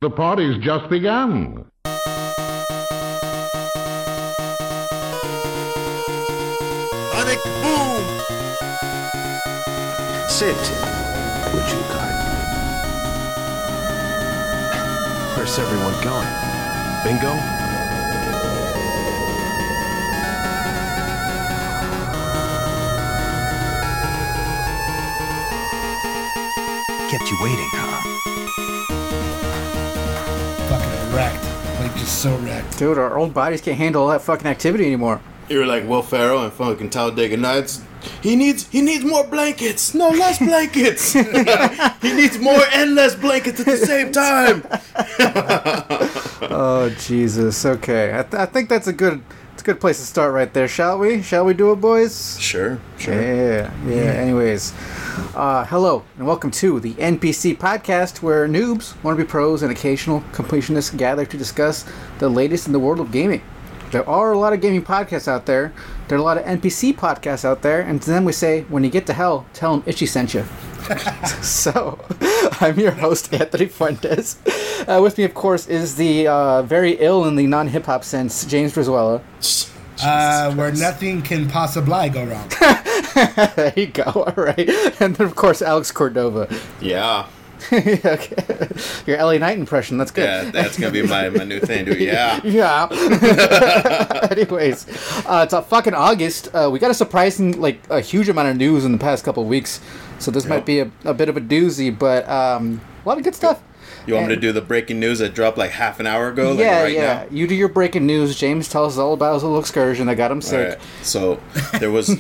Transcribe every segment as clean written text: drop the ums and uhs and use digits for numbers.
The party's just begun. Sonic boom! Sit, would you kindly? Where's everyone going? Bingo? Kept you waiting, huh? Fucking wrecked. Like, just so wrecked. Dude, our old bodies can't handle all that fucking activity anymore. You're like Will Ferrell and fucking Talladega Nights. He needs more blankets. No, less blankets. He needs more and less blankets at the same time. Oh, Jesus. Okay. I think that's a good place to start right there, shall we? Shall we do it, boys? Sure. Yeah. Anyways, hello and welcome to the NPC podcast, where noobs, wannabe pros, and occasional completionists gather to discuss the latest in the world of gaming. There are a lot of gaming podcasts out there. There are a lot of NPC podcasts out there. And then we say, when you get to hell, tell them Itchy sent you. So, I'm your host, Anthony Fuentes. With me, of course, is the very ill in the non-hip-hop sense, James Brizuela. Where nothing can possibly go wrong. There you go. All right. And then, of course, Alex Cordova. Yeah. Okay. Your LA Knight impression. That's good. Yeah, that's going to be my new thing, dude. Yeah. Yeah. Anyways, it's fucking August. We got a surprising, a huge amount of news in the past couple of weeks. So this might be a bit of a doozy, but a lot of good stuff. You want me to do the breaking news that dropped like half an hour ago? Yeah. Now? You do your breaking news. James, tell us all about his little excursion that got him sick. Right. So there was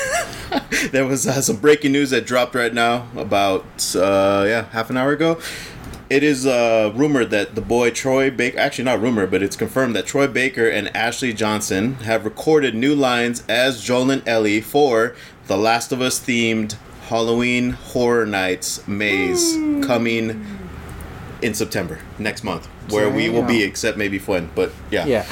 some breaking news that dropped right now about half an hour ago. It is rumored that the boy Troy Baker, actually not rumored, but it's confirmed that Troy Baker and Ashley Johnson have recorded new lines as Joel and Ellie for the Last of Us themed Halloween Horror Nights maze coming in September next month, where we will be, except maybe Fuen, but yeah.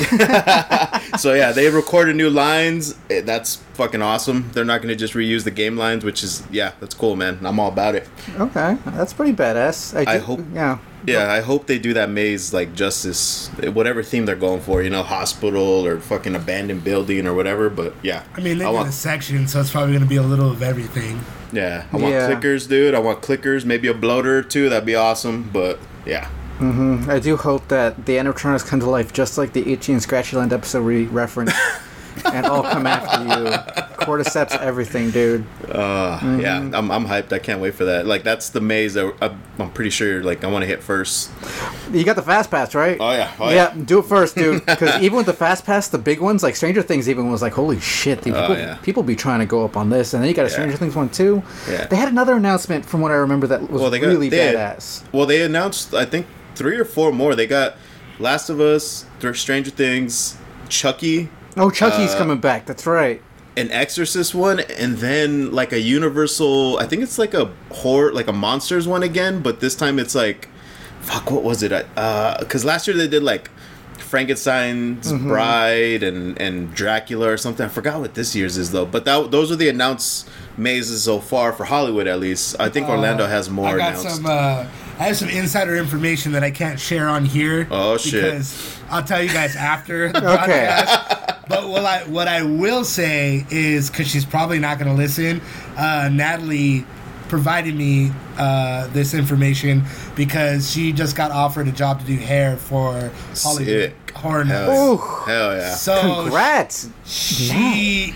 So yeah, they recorded new lines. That's fucking awesome. They're not going to just reuse the game lines, which is that's cool, man. I'm all about it. Okay, that's pretty badass. I hope. Yeah, I hope they do that maze like justice, whatever theme they're going for. Hospital or fucking abandoned building or whatever. But yeah, I mean, they got a section, so it's probably going to be a little of everything. Yeah, I want clickers, dude. I want clickers. Maybe a bloater or two. That'd be awesome. But yeah. Mm-hmm. I do hope that the animatronics come to life just like the Itchy and Scratchy Land episode we referenced, and all come after you. Cordyceps, everything, dude. Yeah, I'm hyped. I can't wait for that. Like, that's the maze that I'm pretty sure, I want to hit first. You got the Fast Pass, right? Oh, yeah. Yeah, do it first, dude. Because even with the Fast Pass, the big ones, like Stranger Things even was like, holy shit, people be trying to go up on this. And then you got a Stranger Things one, too. Yeah. They had another announcement, from what I remember, that was really badass. They announced, I think, 3 or 4 more. They got Last of Us, Stranger Things, Chucky. Oh, Chucky's coming back. That's right. An Exorcist one, and then like a Universal. I think it's like a horror, like a monsters one again. But this time it's like, fuck, what was it? Because last year they did like Frankenstein's Bride and Dracula or something. I forgot what this year's is though. But those are the announced mazes so far for Hollywood, at least. I think Orlando has more announced. I have some insider information that I can't share on here. Oh, shit. Because I'll tell you guys after the podcast. But what I will say is, because she's probably not going to listen, Natalie provided me this information because she just got offered a job to do hair for Hollywood Horror Nights. Hell yeah. So congrats. She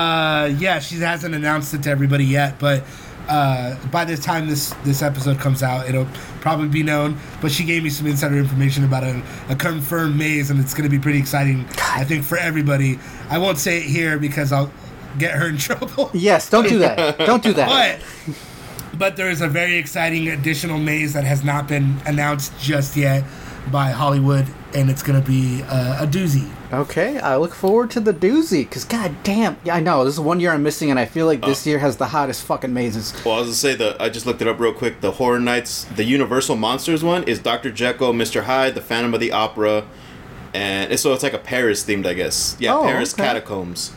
hasn't announced it to everybody yet, but by the time this episode comes out, it'll probably be known. But she gave me some insider information about a confirmed maze, and it's going to be pretty exciting, I think, for everybody. I won't say it here because I'll get her in trouble. Yes, don't do that. Don't do that. But there is a very exciting additional maze that has not been announced just yet by Hollywood, and it's going to be a doozy. Okay, I look forward to the doozy, because goddamn, I know, this is 1 year I'm missing, and I feel like this year has the hottest fucking mazes. Well, I was going to say, I just looked it up real quick, the Horror Nights, the Universal Monsters one is Dr. Jekyll, Mr. Hyde, the Phantom of the Opera, and so it's like a Paris themed, I guess. Yeah, Paris Catacombs.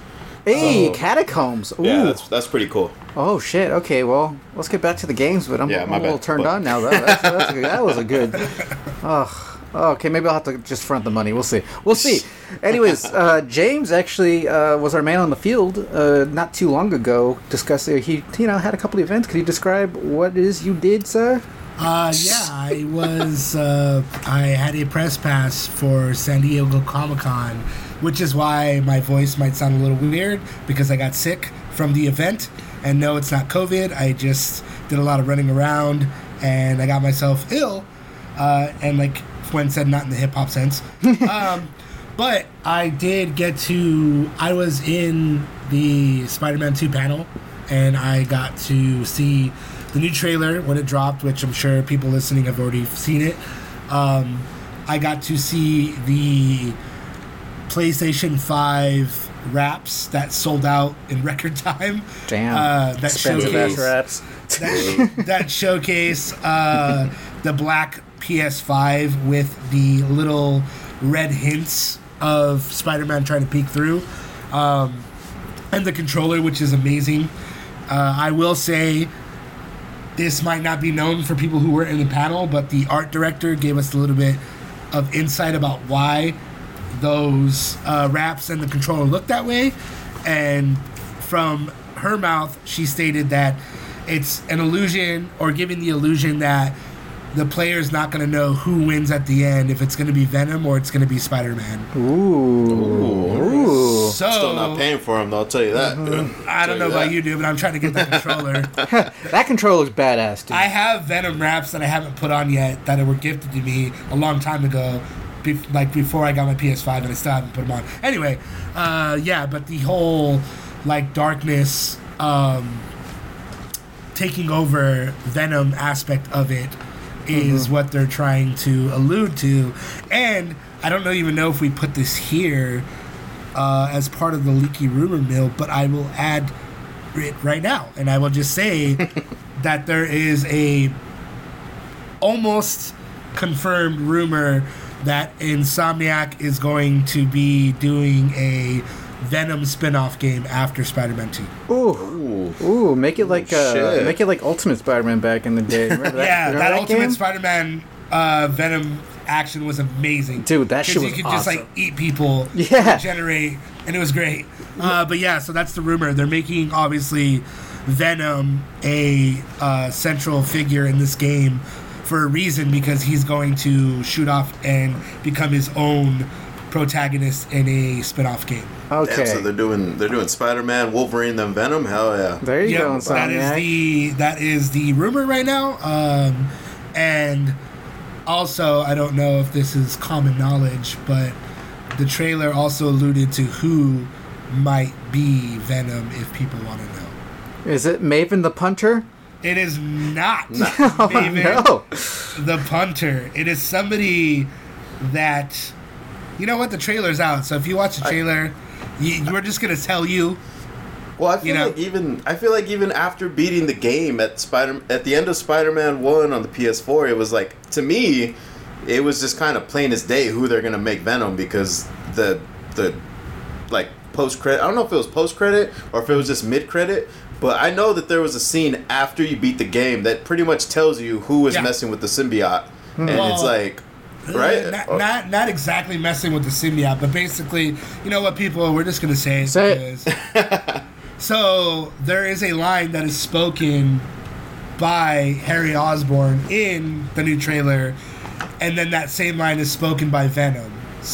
Hey, Catacombs. Ooh. Yeah, that's pretty cool. Oh shit. Okay, well, let's get back to the games. But I'm Yeah, my a little bad. turned But- on now. That was a good. Okay, maybe I'll have to just front the money. We'll see. We'll see. Anyways, James actually was our man on the field not too long ago. Discussing he had a couple of events. Could you describe what it is you did, sir? Yeah, I was. I had a press pass for San Diego Comic-Con, which is why my voice might sound a little weird because I got sick from the event. And no, it's not COVID. I just did a lot of running around and I got myself ill. And like Gwen said, not in the hip hop sense. But I did get to. I was in the Spider-Man 2 panel, and I got to see the new trailer when it dropped, which I'm sure people listening have already seen it. I got to see the PlayStation 5 wraps that sold out in record time. Damn. That Expensive ass showcase, wraps. that showcase the black PS5 with the little red hints of Spider-Man trying to peek through, and the controller, which is amazing. I will say this might not be known for people who were in the panel, but the art director gave us a little bit of insight about why those wraps and the controller look that way. And from her mouth, she stated that it's an illusion, or giving the illusion that the player's not going to know who wins at the end, if it's going to be Venom or it's going to be Spider-Man. Ooh. So Still not paying for him, though, I'll tell you that. I don't know about you, dude, but I'm trying to get that controller. That controller looks badass, dude. I have Venom wraps that I haven't put on yet that were gifted to me a long time ago, before I got my PS5, and I still haven't put them on. Anyway, yeah, but the whole darkness taking over Venom aspect of it is what they're trying to allude to. And I don't even know if we put this here as part of the leaky rumor mill, but I will add it right now, and I will just say that there is a almost confirmed rumor that Insomniac is going to be doing a Venom spin-off game after Spider-Man 2. Ooh, make it like Shit. Ultimate Spider-Man back in the day. Remember that? Yeah, remember that game? Ultimate Spider-Man Venom action was amazing. Dude, that shit 'Cause was you could just awesome. like eat people, Yeah. regenerate, and it was great. But yeah, so that's the rumor. They're making obviously Venom a central figure in this game for a reason, because he's going to shoot off and become his own protagonist in a spin-off game. Okay. Damn, so they're doing Spider-Man, Wolverine, then Venom. Hell yeah! There you go, Yep, that Insomniac. that is the rumor right now. And also, I don't know if this is common knowledge, but the trailer also alluded to who might be Venom, if people want to know. Is it Maven the Punter? It is not Oh, Maven no. the Punter. It is somebody that, you know what, the trailer's out. So if you watch the trailer, we're just gonna tell you. Well, I feel like even after beating the game at the end of Spider-Man 1 on the PS4, it was like, to me, it was just kind of plain as day who they're gonna make Venom, because the like post credit. I don't know if it was post credit or if it was just mid credit, but I know that there was a scene after you beat the game that pretty much tells you who was Yeah. messing with the symbiote, and Well, it's like, right? Not exactly messing with the symbiote, but basically, you know what, people, we're just gonna say it. Say it. because- So there is a line that is spoken by Harry Osborn in the new trailer, and then that same line is spoken by Venom.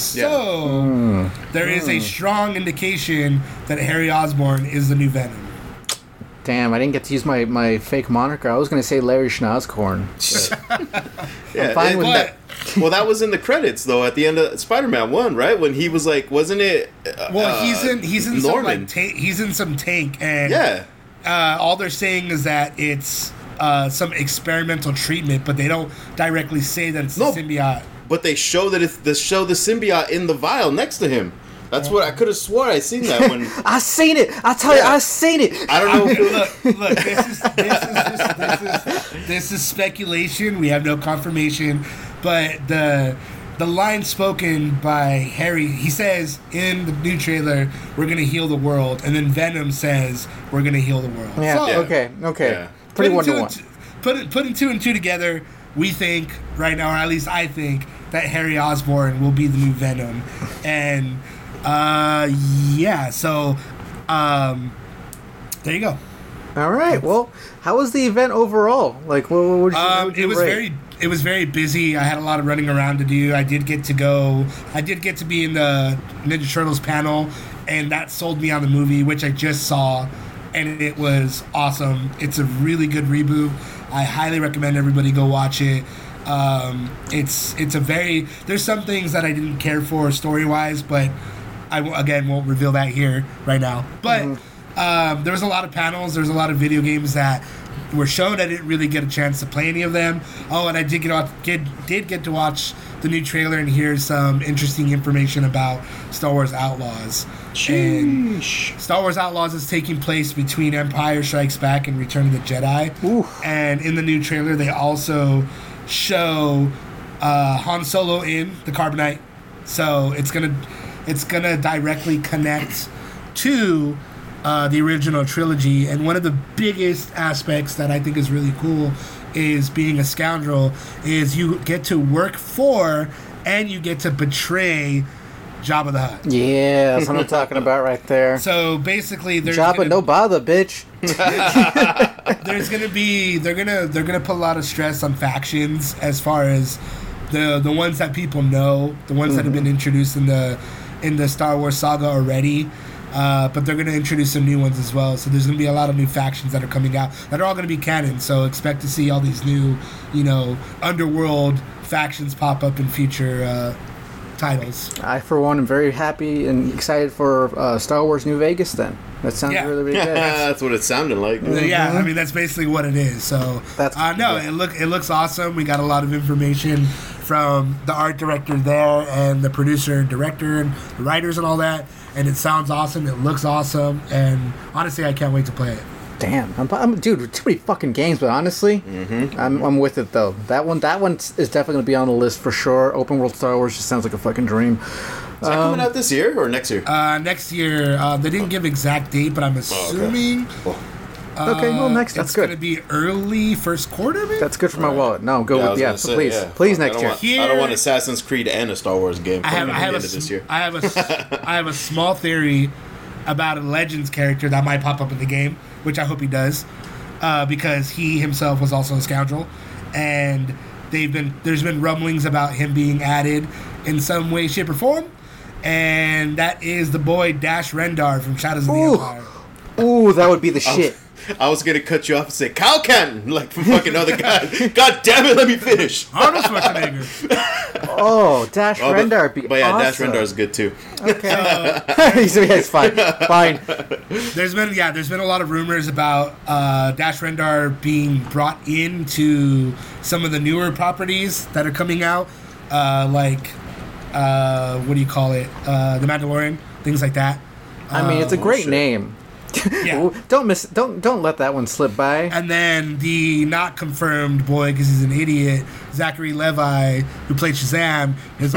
So there is a strong indication that Harry Osborn is the new Venom. Damn, I didn't get to use my fake moniker. I was going to say Larry Schnozkorn. Yeah, fine with But Well, that was in the credits though at the end of Spider-Man 1, right? When he was like, wasn't it? well, he's in some Norman. like he's in some tank, and Yeah. all they're saying is that it's some experimental treatment, but they don't directly say that it's No. the symbiote. But they show that it's the symbiote in the vial next to him. That's what I could have swore I seen that when I seen it. I tell you, Yeah. I seen it. I don't know. If it was, Look, this is speculation. We have no confirmation, but the the line spoken by Harry, he says in the new trailer, "We're gonna heal the world," and then Venom says, "We're gonna heal the world." Yeah. So, Okay. Yeah. Pretty putting 1-to-1. Putting 2 and 2 together, we think right now, or at least I think, that Harry Osborn will be the new Venom, and yeah. So there you go. All right. Well, how was the event overall? Like, what would you It was rate? very busy. I had a lot of running around to do. I did get to be in the Ninja Turtles panel, and that sold me on the movie, which I just saw, and it was awesome. It's a really good reboot. I highly recommend everybody go watch it. It's a very, there's some things that I didn't care for story wise, but I won't reveal that here right now. But there was a lot of panels. There's a lot of video games that were shown. I didn't really get a chance to play any of them. Oh, and I did get to watch the new trailer and hear some interesting information about Star Wars Outlaws. And Star Wars Outlaws is taking place between Empire Strikes Back and Return of the Jedi. Oof. And in the new trailer, they also show Han Solo in the Carbonite. So it's gonna directly connect to the original trilogy. And one of the biggest aspects that I think is really cool is being a scoundrel is you get to work for and you get to betray Jabba the Hutt. Yeah, that's what I'm talking about right there. So basically, there's Jabba, no bother, bitch. there's gonna be they're gonna put a lot of stress on factions as far as the ones that people know, the ones that have been introduced in the Star Wars saga already. But they're going to introduce some new ones as well. So there's going to be a lot of new factions that are coming out that are all going to be canon. So expect to see all these new, underworld factions pop up in future titles. I, for one, am very happy and excited for Star Wars New Vegas then. That sounds Yeah. really, really good. That's what it sounded like. Yeah, I mean that's basically what it is. So That's no, it looks awesome. We got a lot of information from the art director there and the producer and director and the writers and all that. And it sounds awesome. It looks awesome. And honestly, I can't wait to play it. Damn, dude, too many fucking games. But honestly, I'm with it though. That one is definitely gonna be on the list for sure. Open world Star Wars just sounds like a fucking dream. Is that coming out this year or next year? Next year, they didn't give exact date, but I'm assuming. Okay, well, next that's it's good. going to be early first quarter, maybe? That's good for my wallet. No, go I with was gonna please, say, yeah. please I next don't year. want- Here- I don't want Assassin's Creed and a Star Wars game I have at the end of this year. I have a small theory about a Legends character that might pop up in the game, which I hope he does, because he himself was also a scoundrel, and there's been rumblings about him being added in some way, shape, or form, and that is the boy Dash Rendar from Shadows of the Ooh. Empire. Ooh, that would be the shit. I was gonna cut you off and say Kyle Canton, like from fucking other guy. God damn it, let me finish. Arnold Schwarzenegger. Oh, Dash Oh, Rendar would be but yeah, awesome. Dash Rendar's good too. Okay. So, yeah, it's fine. Fine. There's been a lot of rumors about Dash Rendar being brought into some of the newer properties that are coming out, like what do you call it? The Mandalorian, things like that. I mean, it's a great shit. name. Yeah. Don't let that one slip by. And then the not confirmed boy, because he's an idiot, Zachary Levi, who played Shazam,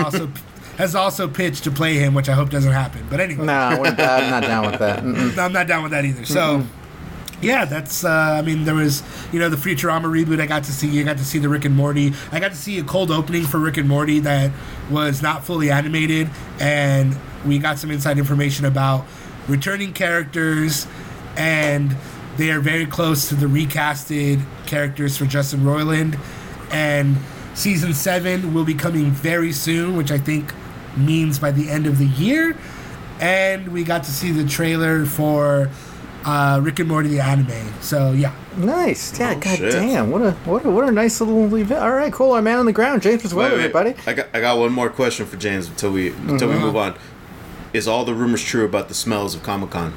has also pitched to play him, which I hope doesn't happen. But anyway, No, I'm not down with that. Mm-mm. I'm not down with that either. So, yeah, that's. I mean, there was the Futurama reboot. I got to see the Rick and Morty. I got to see a cold opening for Rick and Morty that was not fully animated, and we got some inside information about returning characters, and they are very close to the recasted characters for Justin Roiland. And season 7 will be coming very soon, which I think means by the end of the year. And we got to see the trailer for Rick and Morty the anime. So yeah, Nice. Yeah. Oh, God shit. damn. What a nice little event. All right. Cool. Our man on the ground, James was well, everybody. I got one more question for James until we move on. Is all the rumors true about the smells of Comic-Con?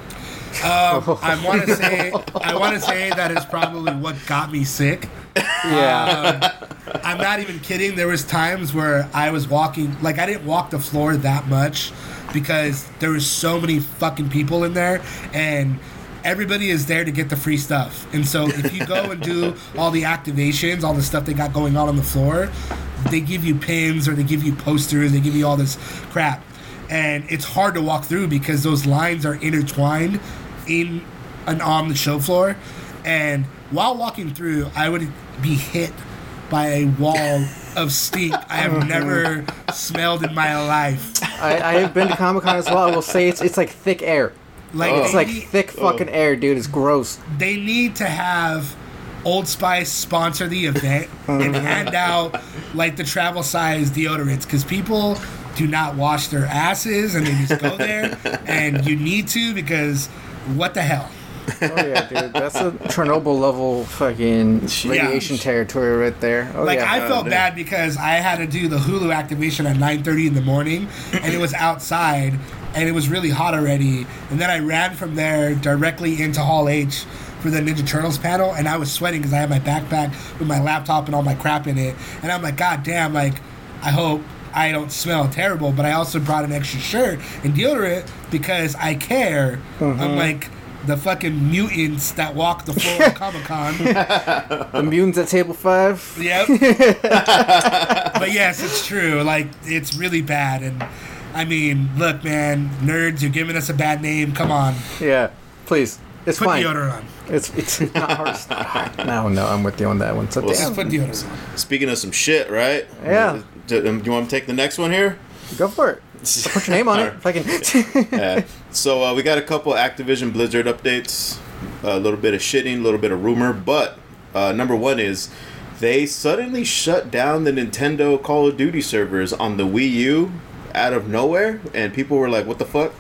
I want to say that is probably what got me sick. Yeah. I'm not even kidding. There was times where I was walking, like I didn't walk the floor that much because there was so many fucking people in there, and everybody is there to get the free stuff. And so if you go and do all the activations, all the stuff they got going on the floor, they give you pins or they give you posters, they give you all this crap, and it's hard to walk through because those lines are intertwined in and on the show floor. And while walking through, I would be hit by a wall of stink I have never smelled in my life. I have been to Comic-Con as well. I will say it's like thick air. Like It's they like need- thick fucking air, dude. It's gross. they need to have Old Spice sponsor the event and hand out like the travel size deodorants, because people do not wash their asses and they just go there, and you need to, because what the hell. Oh yeah, dude. That's a Chernobyl level fucking radiation territory right there. Oh Like yeah. I felt bad because I had to do the Hulu activation at 9:30 in the morning, and it was outside, and it was really hot already. And then I ran from there directly into Hall H for the Ninja Turtles panel, and I was sweating because I had my backpack with my laptop and all my crap in it. And I'm like, God damn! Like, I hope I don't smell terrible, but I also brought an extra shirt and deodorant because I care. I'm like the fucking mutants that walk the floor of Comic-Con. The mutants at table 5. Yep. But yes, it's true. Like, it's really bad. And I mean, look, man, nerds, you're giving us a bad name. Come on, Yeah. Please. It's put fine. deodorant on. It's not hard. It's not hard. No, I'm with you on that one. So Well, damn. Just put deodorant on. Speaking of some shit, right? Yeah. Do you want to take the next one here? Go for it. Put your name on it. Fucking. Yeah. So we got a couple Activision Blizzard updates, a little bit of shitting, a little bit of rumor, but number one is they suddenly shut down the Nintendo Call of Duty servers on the Wii U out of nowhere, and people were like, what the fuck?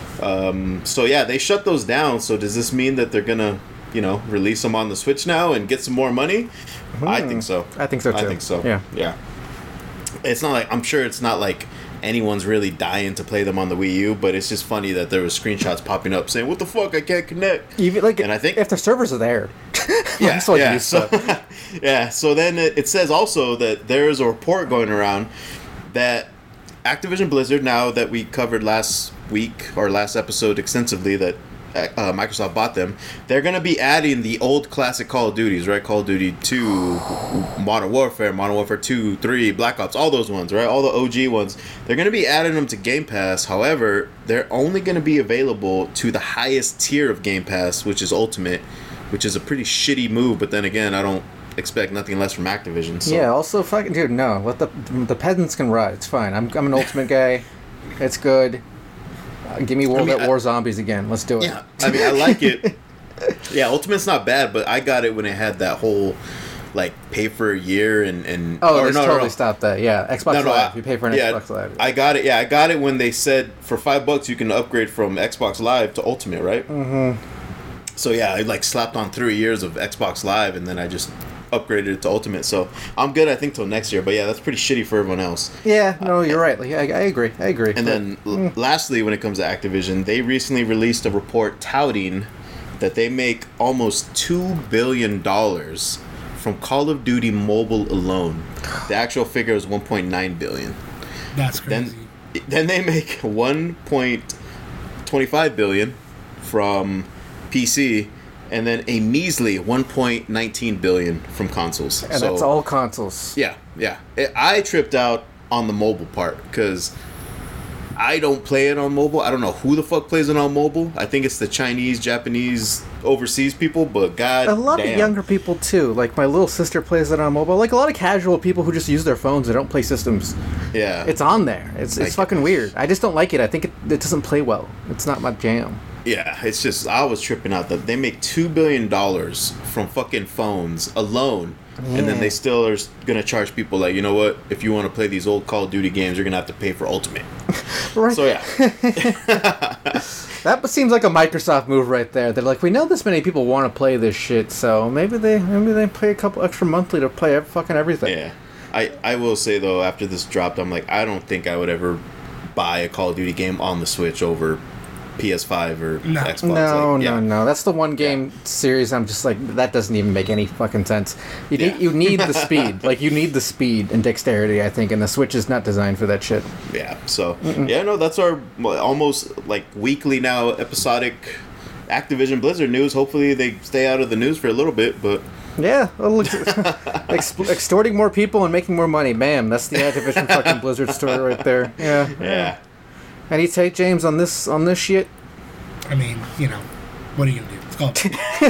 So yeah, they shut those down. So does this mean that they're gonna, release them on the Switch now and get some more money? I think so. I think so, too. I think so. Yeah. Yeah. It's not like, I'm sure it's not like anyone's really dying to play them on the Wii U, but it's just funny that there was screenshots popping up saying, what the fuck, I can't connect. Even like, And I think- if the servers are there, Yeah, that's what yeah. you So, yeah, so then it says also that there is a report going around that Activision Blizzard, now that we covered last week or last episode extensively, that Microsoft bought them, they're going to be adding the old classic Call of Duties, right? Call of Duty 2, Modern Warfare 2, 3, Black Ops, all those ones, right? All the OG ones. They're going to be adding them to Game Pass. However, they're only going to be available to the highest tier of Game Pass, which is Ultimate, which is a pretty shitty move. But then again, I don't expect nothing less from Activision. So. Yeah. Also, fucking dude, no. Let the peasants can ride. It's fine. I'm an Ultimate guy. It's good. Give me World at War Zombies again. Let's do it. Yeah, I mean, I like it. Yeah, Ultimate's not bad, but I got it when it had that whole, like, pay for a year and Oh, they totally stopped that. Yeah, Xbox Live. You pay for an Xbox Live. I got it. Yeah, I got it when they said for $5 you can upgrade from Xbox Live to Ultimate, right? Mm-hmm. So yeah, I like slapped on 3 years of Xbox Live, and then I just upgraded it to Ultimate. So I'm good, I think, till next year. But yeah, that's pretty shitty for everyone else. Yeah, no, you're right. Like, I agree. And then lastly, when it comes to Activision, they recently released a report touting that they make almost $2 billion from Call of Duty Mobile alone. The actual figure is $1.9 billion. That's crazy. Then they make $1.25 billion from PC, and then a measly $1.19 billion from consoles. And that's all consoles. Yeah. I tripped out on the mobile part because I don't play it on mobile. I don't know who the fuck plays it on mobile. I think it's the Chinese, Japanese, overseas people, but god A lot damn. of younger people too. Like my little sister plays it on mobile. Like a lot of casual people who just use their phones and don't play systems. Yeah. It's on there. It's Like- fucking weird. I just don't like it. I think it doesn't play well. It's not my jam. Yeah, it's just, I was tripping out that they make $2 billion from fucking phones alone. And then they still are going to charge people like, you know what? If you want to play these old Call of Duty games, you're going to have to pay for Ultimate. Right. So yeah. That seems like a Microsoft move right there. They're like, we know this many people want to play this shit, so maybe they pay a couple extra monthly to play fucking everything. Yeah. I will say, though, after this dropped, I'm like, I don't think I would ever buy a Call of Duty game on the Switch over PS5 or No. Xbox. No, Like, yeah. no. That's the one game series I'm just like, that doesn't even make any fucking sense. You need the speed. Like, you need the speed and dexterity, I think, and the Switch is not designed for that shit. Yeah, so, yeah, no, that's our almost, like, weekly now episodic Activision Blizzard news. Hopefully they stay out of the news for a little bit, but Yeah, well, look, extorting more people and making more money. Bam, that's the Activision fucking Blizzard story right there. Yeah. Yeah. Any take, James, on this shit? I mean, what are you gonna do? It's called.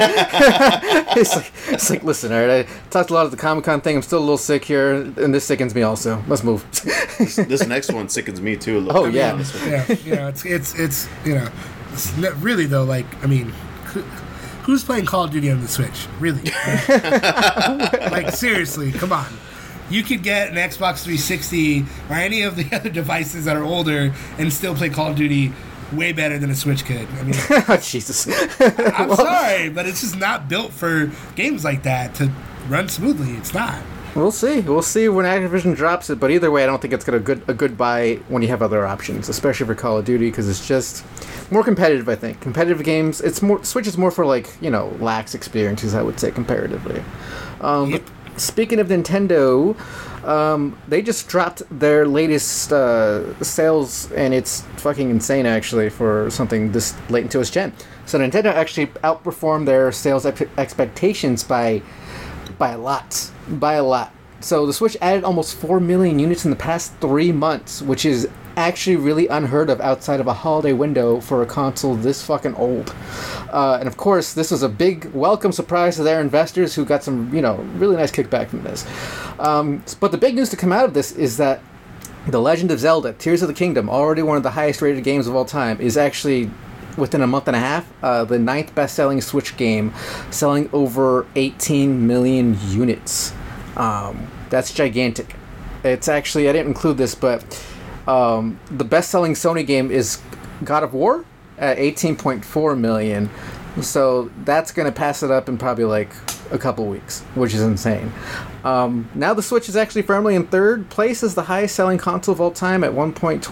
It's like, listen, all right, I talked a lot of the Comic-Con thing. I'm still a little sick here, and this sickens me also. Let's move. This next one sickens me too. A little. Oh, yeah. It's really though. Like, I mean, who's playing Call of Duty on the Switch? Really? Like, seriously, come on. You could get an Xbox 360 or any of the other devices that are older and still play Call of Duty way better than a Switch could. I mean, Jesus. I'm sorry, but it's just not built for games like that to run smoothly. It's not. We'll see. We'll see when Activision drops it. But either way, I don't think it's a good buy when you have other options, especially for Call of Duty, because it's just more competitive. I think competitive games. It's more Switch is more for lax experiences. I would say comparatively. Yep. Speaking of Nintendo, they just dropped their latest sales, and it's fucking insane actually for something this late into its gen. So Nintendo actually outperformed their sales expectations by a lot. So the Switch added almost 4 million units in the past 3 months, which is actually really unheard of outside of a holiday window for a console this fucking old. And of course, this was a big welcome surprise to their investors who got some, really nice kickback from this. But the big news to come out of this is that The Legend of Zelda, Tears of the Kingdom, already one of the highest rated games of all time, is actually, within a month and a half, the 9th best-selling Switch game, selling over 18 million units. That's gigantic. It's actually, I didn't include this, but the best-selling Sony game is God of War at 18.4 million. So that's going to pass it up in probably like a couple weeks, which is insane. Now the Switch is actually firmly in third place as the highest selling console of all time at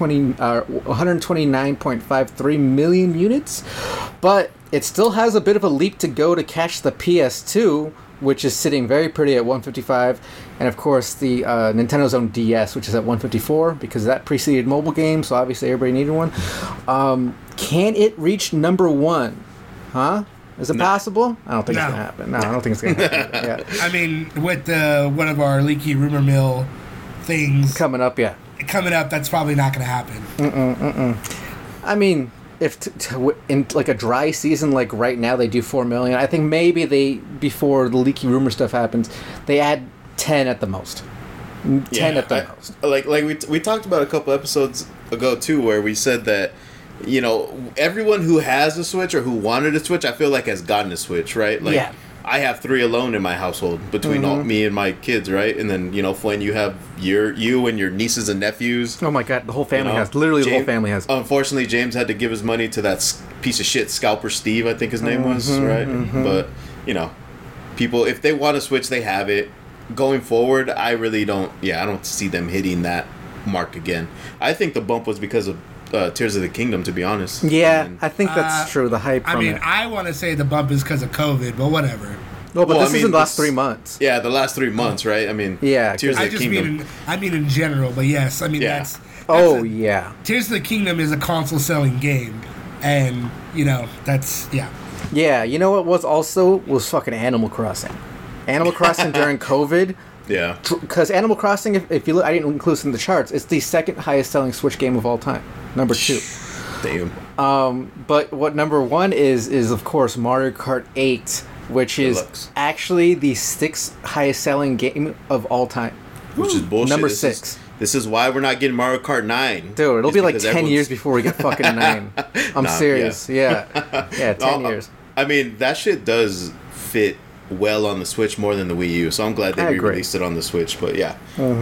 129.53 million units. But it still has a bit of a leap to go to catch the PS2, which is sitting very pretty at 155, and of course the Nintendo's own DS, which is at 154, because that preceded mobile games, so obviously everybody needed one. Can it reach number one? Huh? Is it possible? I don't think it's going to happen. No, I don't think it's going to happen. Yeah. I mean, with one of our leaky rumor mill things coming up, that's probably not going to happen. I mean, if in like a dry season like right now they do 4 million, I think maybe before the leaky rumor stuff happens, they add 10 at the most. 10 at the most. Like we talked about a couple episodes ago too, where we said that everyone who has a Switch or who wanted a Switch, I feel like has gotten a Switch, right? Like, yeah. I have 3 alone in my household between all me and my kids, right? And then Flynn, you have you and your nieces and nephews. Oh my God, the whole family has. Literally, the whole family has. Unfortunately, James had to give his money to that piece of shit Scalper Steve, I think his name was, right? But people, if they want a Switch, they have it. Going forward, I really don't. Yeah, I don't see them hitting that mark again. I think the bump was because of Tears of the Kingdom, to be honest. Yeah, I think that's true. The hype. I want to say the bump is because of COVID, but whatever. No, but this is in the last 3 months. Yeah, the last 3 months, right? I mean, yeah. Tears of the Kingdom. I mean in general, but yes, I mean that's. Yeah. Tears of the Kingdom is a console-selling game, and that's Yeah, you know what was fucking Animal Crossing. Animal Crossing during COVID. Yeah. Because Animal Crossing, if you look, I didn't include this in the charts, it's the second highest selling Switch game of all time. Number 2. Damn. But what number 1 is of course Mario Kart 8, which is actually the 6th highest selling game of all time. Which is bullshit. Number 6. This is why we're not getting Mario Kart 9. Dude, it'll be like 10 years before we get fucking 9. I'm serious. Yeah. Yeah, 10 years. I mean, that shit does fit well on the Switch more than the Wii U, so I'm glad they re-released it on the Switch, but yeah.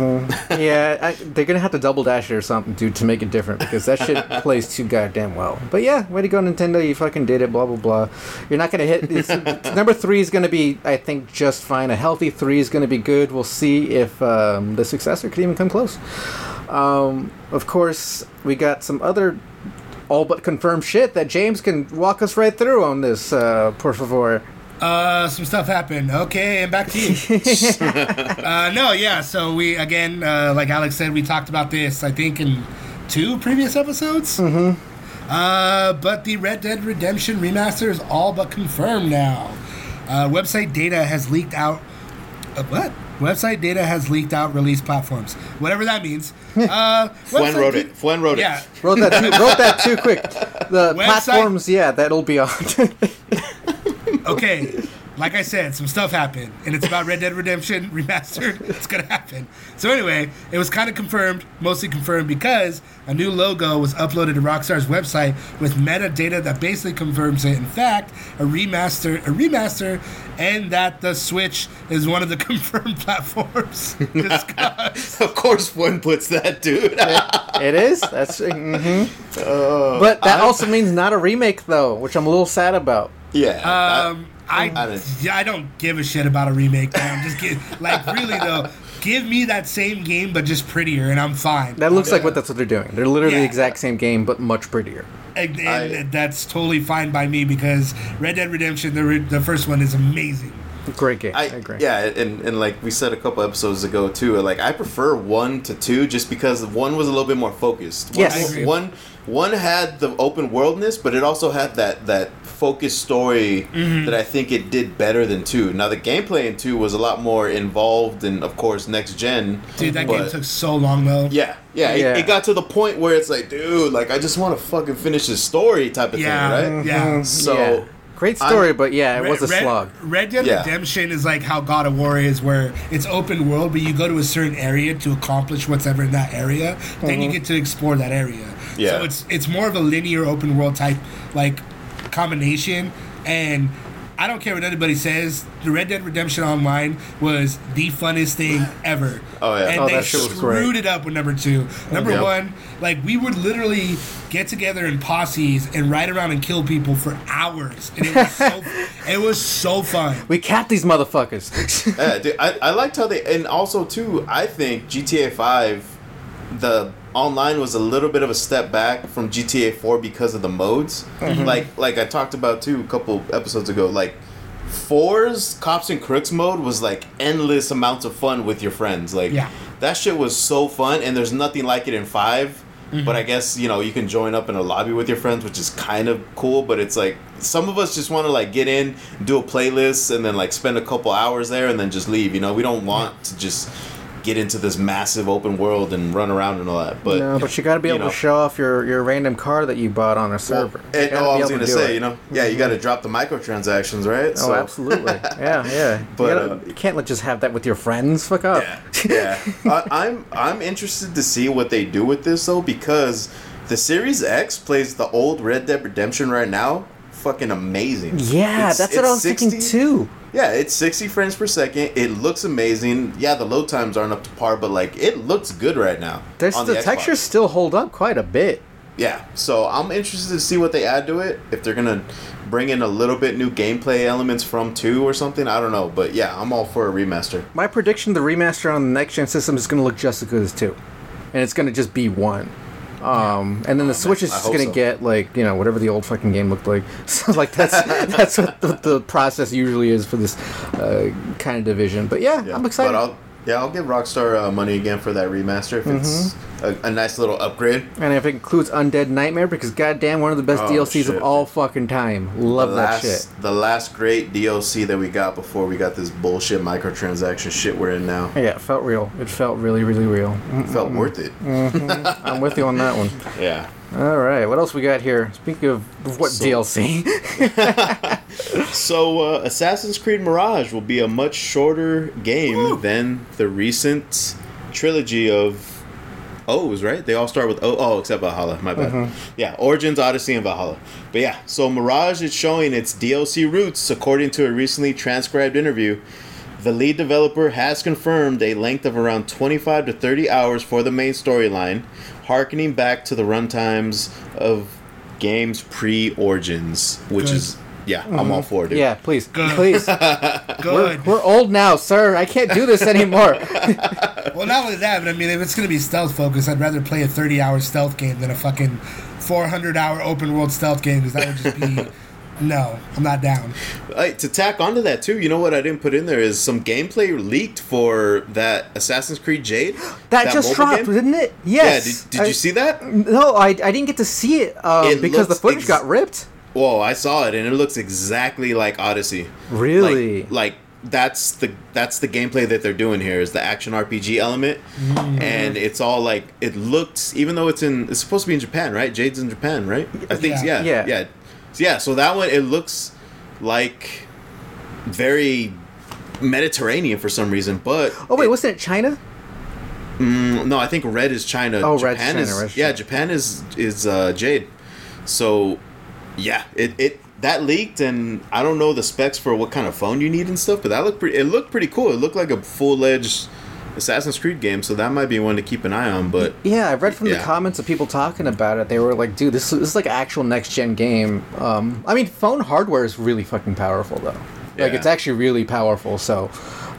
Yeah, they're gonna have to double dash it or something, dude, to make it different, because that shit plays too goddamn well. But yeah, way to go, Nintendo, you fucking did it, blah blah blah. You're not gonna hit number 3 is gonna be, I think, just fine. A healthy 3 is gonna be good. We'll see if the successor could even come close. Of course, we got some other all but confirmed shit that James can walk us right through on this, por favor. Some stuff happened. Okay, and back to you. So we, again, like Alex said, we talked about this, I think, in 2 previous episodes. But the Red Dead Redemption remaster is all but confirmed now. Website data has leaked out. What? Website data has leaked out release platforms. Whatever that means. Fuen wrote it. Fuen wrote Yeah. it. Wrote that too quick. The Website- platforms, yeah, that'll be on. Okay, like I said, some stuff happened, and it's about Red Dead Redemption Remastered. It's gonna happen. So anyway, it was kind of confirmed, mostly confirmed, because a new logo was uploaded to Rockstar's website with metadata that basically confirms it. In fact, a remaster, and that the Switch is one of the confirmed platforms discussed. Of course, Fuen puts that, dude. It is. That's. But that also means not a remake, though, which I'm a little sad about. Yeah. I don't give a shit about a remake, man. Just really though, give me that same game but just prettier, and I'm fine. That looks like that's what they're doing. They're literally the Yeah. exact same game, but much prettier. And that's totally fine by me because Red Dead Redemption, the first one, is amazing. Great game. I agree. Yeah, and like we said a couple episodes ago too, like I prefer 1 to 2 just because 1 was a little bit more focused. Yes. I agree. One had the open worldness, but it also had that focused story that I think it did better than 2. Now the gameplay in 2 was a lot more involved, and of course next gen. Dude, that game took so long though. Yeah. It got to the point where it's like, dude, like I just want to fucking finish this story type of thing, right? Yeah. So. Yeah. Great story, but yeah, it was a slog. Red Dead Redemption is like how God of War is, where it's open world, but you go to a certain area to accomplish whatever in that area. Then you get to explore that area. Yeah. So it's more of a linear open world type like combination. And I don't care what anybody says, the Red Dead Redemption Online was the funnest thing ever. Oh, yeah. And Oh, they that shit was great. screwed it up with number 2. Number Yep. 1, like we would literally get together in posses and ride around and kill people for hours. And it was so fun. We capped these motherfuckers. Yeah, dude, I liked how they, and also too, I think GTA 5, the online was a little bit of a step back from GTA 4 because of the modes. Like I talked about too a couple episodes ago, like 4's Cops and Crooks mode was like endless amounts of fun with your friends. Like that shit was so fun, and there's nothing like it in 5. But I guess, you know, you can join up in a lobby with your friends, which is kind of cool, but it's like some of us just want to like get in, do a playlist, and then like spend a couple hours there and then just leave. You know, we don't want to just get into this massive open world and run around and all that. But No, but you got to be able to show off your random car that you bought on a server. And, You gotta I be was able going to do say, it. you know, you got to drop the microtransactions, right? Oh, absolutely. Yeah. But, you can't just have that with your friends. Fuck up. Yeah. I'm interested to see what they do with this though, because the Series X plays the old Red Dead Redemption right now. Fucking amazing. Yeah, that's what I was thinking too. Yeah, it's 60 frames per second. It looks amazing. Yeah, the load times aren't up to par, but like it looks good right now. The Xbox. textures still hold up quite a bit. Yeah, so I'm interested to see what they add to it. If they're gonna bring in a little bit new gameplay elements from 2 or something, I don't know. But yeah, I'm all for a remaster. My prediction: the remaster on the next gen system is going to look just as good as 2, and it's going to just be 1. And then the Switch is I just hope going to so. get like, you know, whatever the old fucking game looked like. So like that's what the process usually is for this kind of division. But yeah, I'm excited. But I'll give Rockstar money again for that remaster if it's a nice little upgrade. And if it includes Undead Nightmare, because goddamn, one of the best DLCs shit. of all fucking time. Love that shit. The last great DLC that we got before we got this bullshit microtransaction shit we're in now. Yeah, it felt real. It felt really, really real. Felt worth it. I'm with you on that one. Yeah. All right, what else we got here? Speaking of what DLC? So, Assassin's Creed Mirage will be a much shorter game than the recent trilogy of O's, right? They all start with O. Oh, except Valhalla. My bad. Yeah, Origins, Odyssey, and Valhalla. But yeah, so Mirage is showing its DLC roots, according to a recently transcribed interview. The lead developer has confirmed a length of around 25 to 30 hours for the main storyline, harkening back to the runtimes of games pre-Origins, which is... Yeah, I'm all for it, dude. Yeah, please. Good. Please. Good. We're old now, sir. I can't do this anymore. Well, not only that, but I mean, if it's going to be stealth focused, I'd rather play a 30-hour stealth game than a fucking 400-hour open world stealth game, because that would just be... No, I'm not down. To tack onto that, too, you know what I didn't put in there is some gameplay leaked for that Assassin's Creed Jade. That just mobile dropped, game. didn't it? Yes. Yeah, did you see that? No, I didn't get to see it because the looks footage got ripped. Whoa, I saw it and it looks exactly like Odyssey. Really? Like that's the gameplay that they're doing here is the action RPG element, and it's all like it looks. Even though it's supposed to be in Japan, right? Jade's in Japan, right? I think yeah. So that one it looks like very Mediterranean for some reason, but wasn't it China? No, I think Red is China. Oh, Japan Red's China. is Red's yeah. China. Japan is Jade. So yeah, it that leaked, and I don't know the specs for what kind of phone you need and stuff, but it looked pretty cool. It looked like a full-fledged Assassin's Creed game, so that might be one to keep an eye on. But yeah, I've read from the comments of people talking about it. They were like, "Dude, this is like an actual next-gen game." I mean, phone hardware is really fucking powerful, though. Like, it's actually really powerful. So,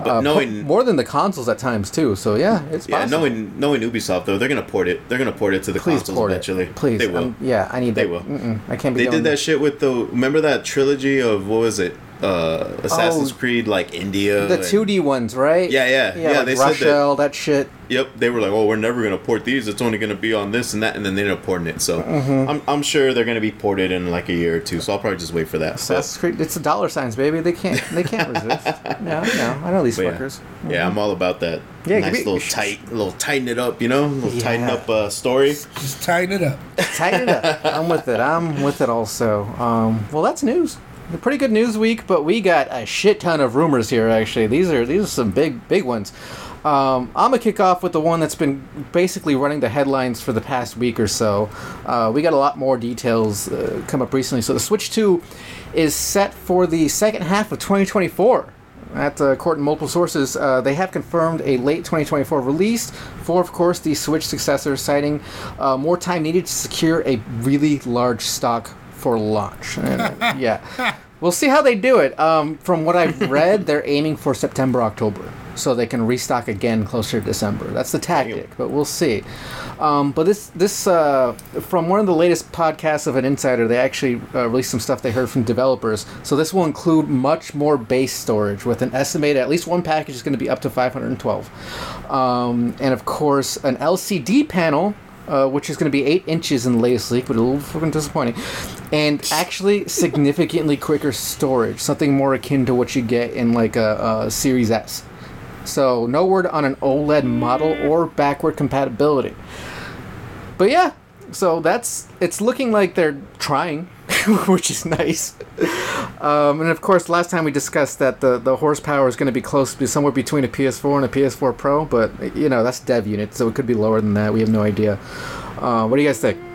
more than the consoles at times too. So yeah, it's possible. knowing Ubisoft though, they're gonna port it. They're gonna port it to the consoles eventually. Please, they will. I need that. They will. I can't be. They did that shit with remember that trilogy of what was it? Assassin's Creed, like India. The 2D ones, right? Yeah. Like they Russia, said all that shit. Yep, they were like, "Oh, we're never gonna port these. It's only gonna be on this and that," and then they ended up porting it. So I'm sure they're gonna be ported in like a year or two. So I'll probably just wait for that. Assassin's Creed, it's the dollar signs, baby. They can't resist. Yeah, I know these fuckers. Yeah, I'm all about that. Yeah, nice little tighten it up, tighten up story. Just tighten it up. Tighten it up. I'm with it also. Well, that's news. A pretty good news week, but we got a shit ton of rumors here. Actually, these are some big ones. I'm gonna kick off with the one that's been basically running the headlines for the past week or so. We got a lot more details come up recently. So the Switch 2 is set for the second half of 2024. According to multiple sources, they have confirmed a late 2024 release for, of course, the Switch successor, citing more time needed to secure a really large stock for launch. And, we'll see how they do it. From what I've read, they're aiming for September, October, so they can restock again closer to December. That's the tactic, but we'll see. But this from one of the latest podcasts of an insider, they actually released some stuff they heard from developers. So this will include much more base storage, with an estimated at least one package is going to be up to 512, and of course an LCD panel. Which is going to be 8 inches in the latest leak, but a little fucking disappointing. And actually significantly quicker storage, something more akin to what you get in like a Series S. So no word on an OLED model or backward compatibility. But yeah, so it's looking like they're trying, which is nice. And of course, last time we discussed that the horsepower is going to be close to somewhere between a PS4 and a PS4 Pro, but that's dev unit, so it could be lower than that. We have no idea. What do you guys think?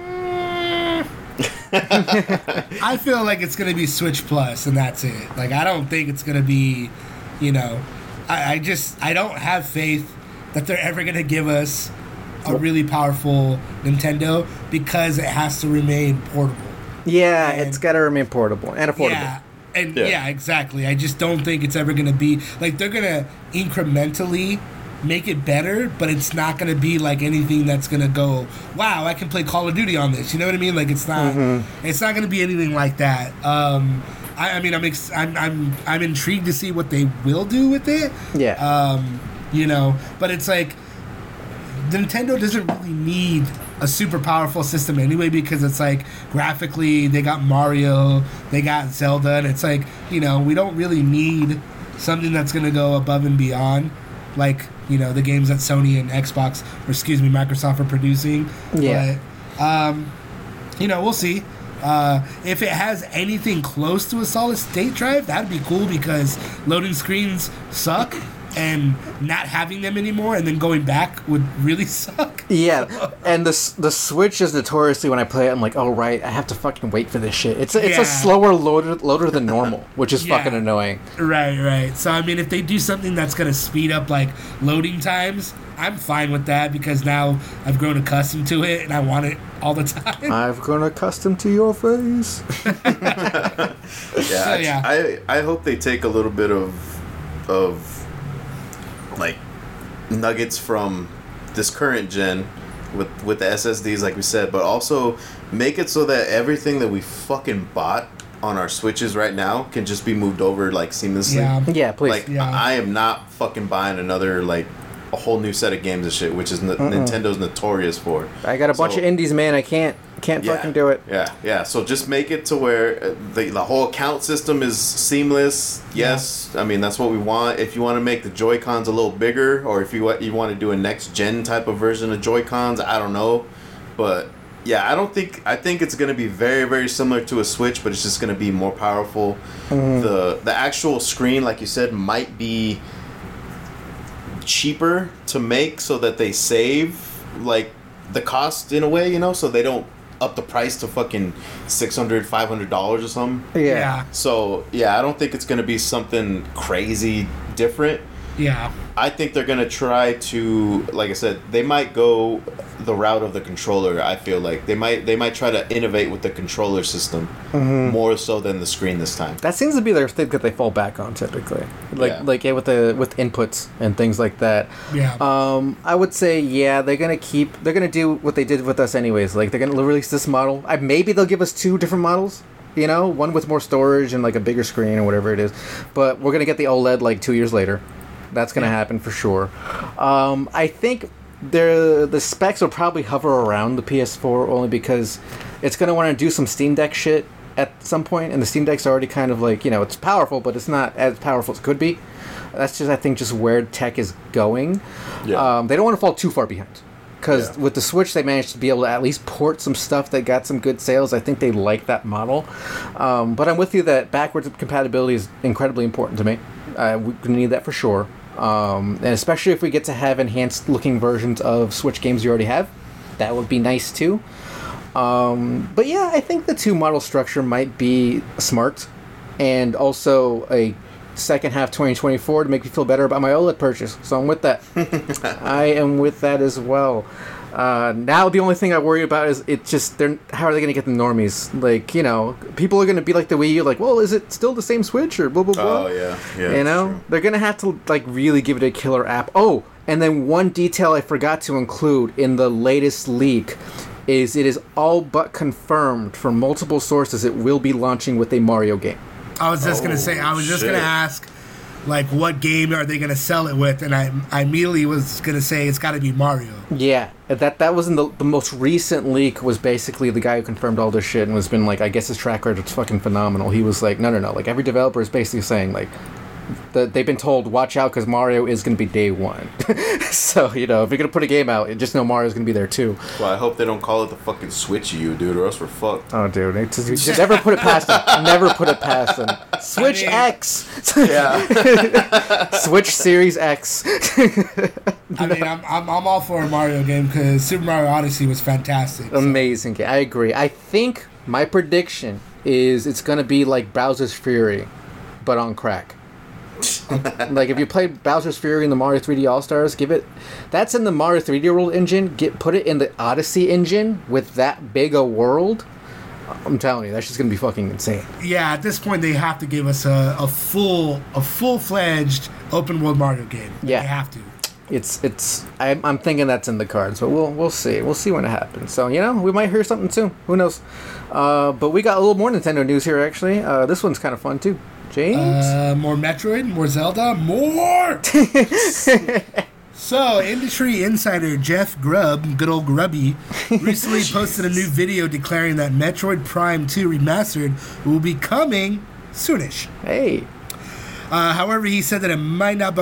I feel like it's going to be Switch Plus, and that's it. Like, I don't think it's going to be, I don't have faith that they're ever going to give us a really powerful Nintendo, because it has to remain portable. Yeah, it's got to remain portable and affordable. Yeah. And yeah, exactly. I just don't think it's ever going to be like, they're going to incrementally make it better, but it's not going to be like anything that's going to go, wow, I can play Call of Duty on this. You know what I mean? Like, it's not it's not going to be anything like that. I mean, I'm intrigued to see what they will do with it. Yeah. But it's like, Nintendo doesn't really need a super powerful system anyway, because it's like, graphically they got Mario, they got Zelda, and it's like, we don't really need something that's going to go above and beyond like, the games that Sony and Microsoft are producing. Yeah. But we'll see. If it has anything close to a solid state drive, that'd be cool, because loading screens suck, and not having them anymore and then going back would really suck. Yeah, and the Switch is notoriously, when I play it, I'm like, oh right, I have to fucking wait for this shit. It's a slower loader than normal, which is fucking annoying. Right. So I mean, if they do something that's gonna speed up like loading times, I'm fine with that, because now I've grown accustomed to it and I want it all the time. I've grown accustomed to your face. I hope they take a little bit of like nuggets from this current gen with the SSDs, like we said, but also make it so that everything that we fucking bought on our Switches right now can just be moved over like seamlessly. Yeah, please. Like, I am not fucking buying another like a whole new set of games and shit, which is Nintendo's notorious for. I got a bunch of indies, man. I can't Can't fucking do it. Yeah. So just make it to where the whole account system is seamless. Yes, I mean that's what we want. If you want to make the Joy-Cons a little bigger, or if you want to do a next gen type of version of Joy-Cons, I don't know, but yeah, I think it's gonna be very, very similar to a Switch, but it's just gonna be more powerful. The actual screen, like you said, might be cheaper to make so that they save like the cost in a way, you know, so they don't up the price to fucking $600-$500 or something. Yeah. So yeah, I don't think it's gonna be something crazy different. Yeah. I think they're gonna try to, like I said, they might go the route of the controller. I feel like they might try to innovate with the controller system more so than the screen this time. That seems to be their thing that they fall back on typically, with inputs and things like that. Yeah. I would say they're gonna do what they did with us anyways. Like they're gonna release this model. Maybe they'll give us 2 different models. You know, one with more storage and like a bigger screen or whatever it is. But we're gonna get the OLED like 2 years later. That's gonna happen for sure. I think the specs will probably hover around the PS4 only because it's gonna want to do some Steam Deck shit at some point, and the Steam Deck's already kind of like, you know, it's powerful, but it's not as powerful as it could be. That's just, I think, just where tech is going. Yeah. They don't want to fall too far behind. Because with the Switch, they managed to be able to at least port some stuff that got some good sales. I think they like that model. But I'm with you that backwards compatibility is incredibly important to me. We're going to need that for sure. And especially if we get to have enhanced looking versions of Switch games you already have. That would be nice too. But yeah, I think the 2 model structure might be smart. And also a second half 2024 to make me feel better about my OLED purchase. So I'm with that. I am with that as well. Now the only thing I worry about is how are they going to get the normies? Like, you know, people are going to be like the Wii U, like, well, is it still the same Switch or blah, blah, blah? Oh, yeah. You know, true. They're going to have to, like, really give it a killer app. Oh, and then one detail I forgot to include in the latest leak is it is all but confirmed from multiple sources it will be launching with a Mario game. I was just gonna say. I was just gonna ask, like, what game are they gonna sell it with? And I immediately was gonna say it's got to be Mario. Yeah, that was in the most recent leak. Was basically the guy who confirmed all this shit and was been like, I guess his track record is fucking phenomenal. He was like, no. Like every developer is basically saying like, they've been told watch out because Mario is going to be day one. So, you know, if you're going to put a game out, just know Mario's going to be there too. Well, I hope they don't call it the fucking Switch U, dude, or else we're fucked. Oh, dude. Never put it past them. Never put it past them. Switch X. Yeah. Switch Series X. I mean, I'm all for a Mario game because Super Mario Odyssey was fantastic. So. Amazing game. I agree. I think my prediction is it's going to be like Bowser's Fury, but on crack. Like if you played Bowser's Fury in the Mario 3D All-Stars, that's in the Mario 3D World engine, put it in the Odyssey engine with that big a world. I'm telling you, that's just gonna be fucking insane. Yeah, at this point they have to give us a full-fledged open world Mario game. Yeah, they have to. I'm thinking that's in the cards, but we'll see. We'll see when it happens. So, you know, we might hear something soon. Who knows? But we got a little more Nintendo news here, actually. This one's kind of fun too. James? More Metroid, more Zelda, more! So, industry insider Jeff Grubb, good old Grubby, recently posted a new video declaring that Metroid Prime 2 Remastered will be coming soonish. Hey. However, he said that it might not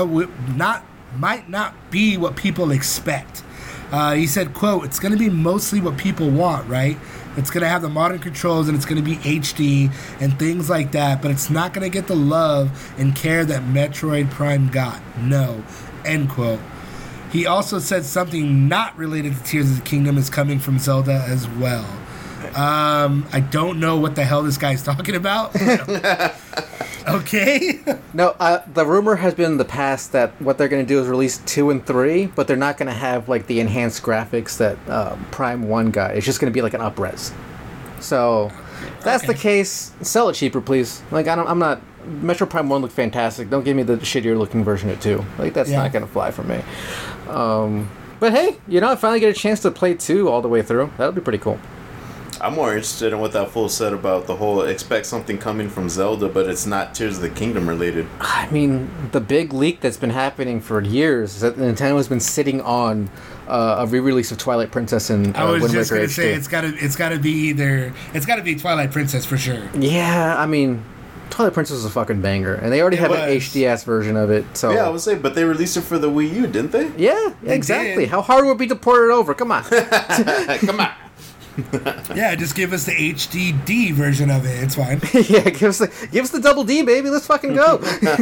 be what people expect. He said, quote, it's going to be mostly what people want, right? It's going to have the modern controls and it's going to be HD and things like that, but it's not going to get the love and care that Metroid Prime got. No. End quote. He also said something not related to Tears of the Kingdom is coming from Zelda as well. I don't know what the hell this guy's talking about. Okay. No, the rumor has been in the past that what they're going to do is release 2 and 3, but they're not going to have like the enhanced graphics that Prime 1 got. It's just going to be like an up-res. So, if that's the case, sell it cheaper, please. Like, I'm not... Metro Prime 1 looked fantastic. Don't give me the shittier looking version of 2. Like, that's not going to fly for me. But hey, you know, I finally get a chance to play 2 all the way through. That'll be pretty cool. I'm more interested in what that fool said about the whole expect something coming from Zelda, but it's not Tears of the Kingdom related. I mean, the big leak that's been happening for years is that Nintendo has been sitting on a re-release of Twilight Princess and I was Wind just Waker gonna say HD. it's gotta be Twilight Princess for sure. Yeah, I mean, Twilight Princess is a fucking banger, and they already have an was. HDS version of it. So Yeah, I would say, but they released it for the Wii U, didn't they? yeah, exactly. did. How hard would it be to port it over? Come on. Come on. Yeah, just give us the HDD version of it. It's fine. Yeah, give us the double D, baby. Let's fucking go.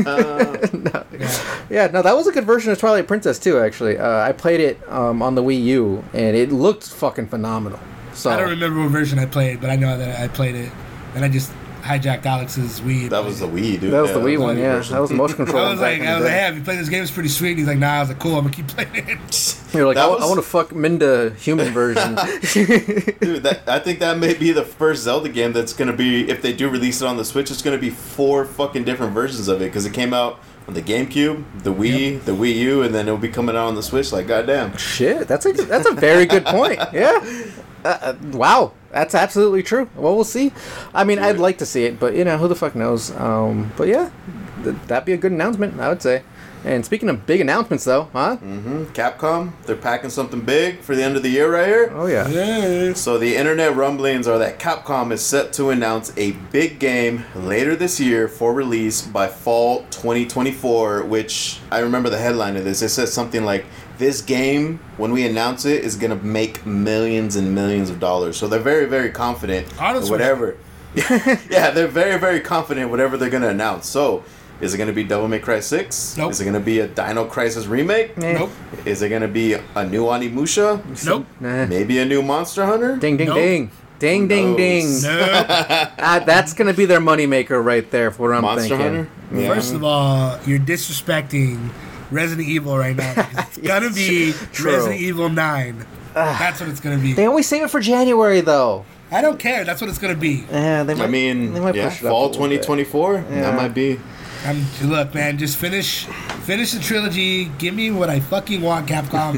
No, that was a good version of Twilight Princess too. Actually, I played it on the Wii U, and it looked fucking phenomenal. So I don't remember what version I played, but I know that I played it, and I just hijacked Alex's Wii. That was the Wii, dude. that was the Wii was one. Wii Yeah, version. that was motion control. I was like, hey, if you play this game, it's pretty sweet. And he's like, nah. I was like, cool. I'm gonna keep playing it. You're like, That I was- want to fuck Minda human version. Dude, I think that may be the first Zelda game that's gonna be, if they do release it on the Switch, it's gonna be 4 fucking different versions of it, because it came out on the GameCube, the Wii, the Wii U, and then it'll be coming out on the Switch. Like, goddamn. Shit, that's a very good point. Yeah. Wow, that's absolutely true. Well, we'll see. I mean, I'd like to see it, but who the fuck knows? But yeah, that'd be a good announcement, I would say. And speaking of big announcements, though, huh? Capcom, they're packing something big for the end of the year right here. Oh yeah. Yeah. So the internet rumblings are that Capcom is set to announce a big game later this year for release by fall 2024, which I remember the headline of this. It says something like, this game, when we announce it, is going to make millions and millions of dollars. So they're very, very confident in Honestly. whatever. Yeah, they're very, very confident in whatever they're going to announce. So, is it going to be Devil May Cry 6? Nope. Is it going to be a Dino Crisis remake? Nope. Is it going to be a new Onimusha? Nope. Nah. Maybe a new Monster Hunter? Ding ding Nope. ding. Ding ding ding. knows? Nope. That's gonna be their moneymaker right there for what I'm Monster thinking. Hunter? Yeah. First of all, you're disrespecting Resident Evil right now. It's gonna be True. Resident Evil 9. That's what it's gonna be. They always save it for January though. I don't care. That's what it's gonna be. Yeah, they might, I mean, they might yeah, push it up fall a little bit. 2024. Yeah. That might be. Look, man, just finish the trilogy. Give me what I fucking want, Capcom,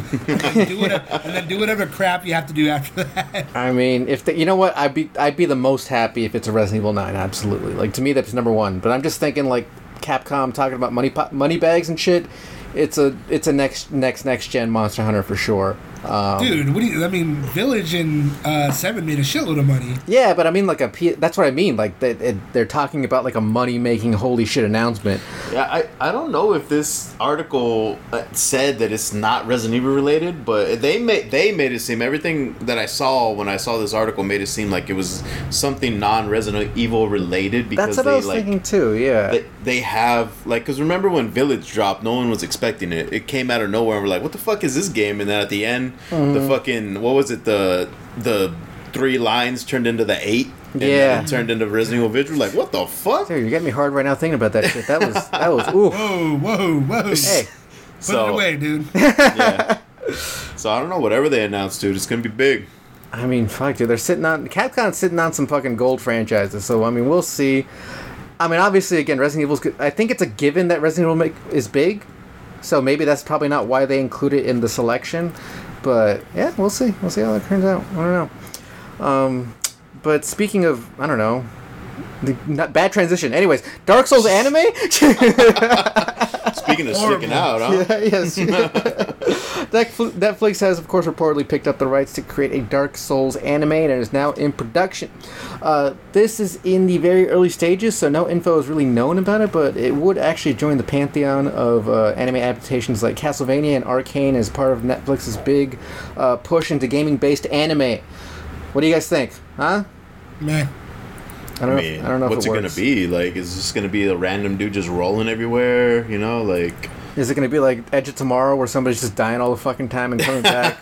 and then do whatever crap you have to do after that. I mean, if you know what, I'd be the most happy if it's a Resident Evil 9. Absolutely, like to me that's number one. But I'm just thinking like Capcom talking about money bags and shit. It's a next gen Monster Hunter for sure. Dude, Village and 7 made a shitload of money. Yeah, but I mean, that's what I mean. Like, they're talking about, like, a money-making holy shit announcement. Yeah, I don't know if this article said that it's not Resident Evil related, but they made it seem, everything that I saw when I saw this article made it seem like it was something non-Resident Evil related, because That's what I was thinking, too, yeah. they have, like, because remember when Village dropped, no one was expecting it. It came out of nowhere, and we're like, what the fuck is this game? And then at the end, the fucking, what was it, the 3 lines turned into the 8, and Yeah. then it turned into Resident Evil Village. Like, what the fuck? Dude, you're getting me hard right now thinking about that shit. That was, oof. Whoa. Hey, Put it away, dude. Yeah. So I don't know, whatever they announced, dude, it's gonna be big. I mean, fuck, dude, Capcom's sitting on some fucking gold franchises, so, I mean, we'll see. I mean, obviously, again, Resident Evil's good. I think it's a given that Resident Evil is big, so maybe that's probably not why they include it in the selection. But yeah, we'll see. We'll see how that turns out. I don't know. But speaking of, I don't know, not bad transition. Anyways, Dark Souls anime. Speaking of sticking out, huh? Yeah, yes. Netflix has, of course, reportedly picked up the rights to create a Dark Souls anime and is now in production. This is in the very early stages, so no info is really known about it, but it would actually join the pantheon of anime adaptations like Castlevania and Arcane as part of Netflix's big push into gaming-based anime. What do you guys think? Huh? Meh. I don't know what's if it it gonna works. be? Like, is this gonna be a random dude just rolling everywhere? You know, like. Is it going to be like Edge of Tomorrow where somebody's just dying all the fucking time and coming back?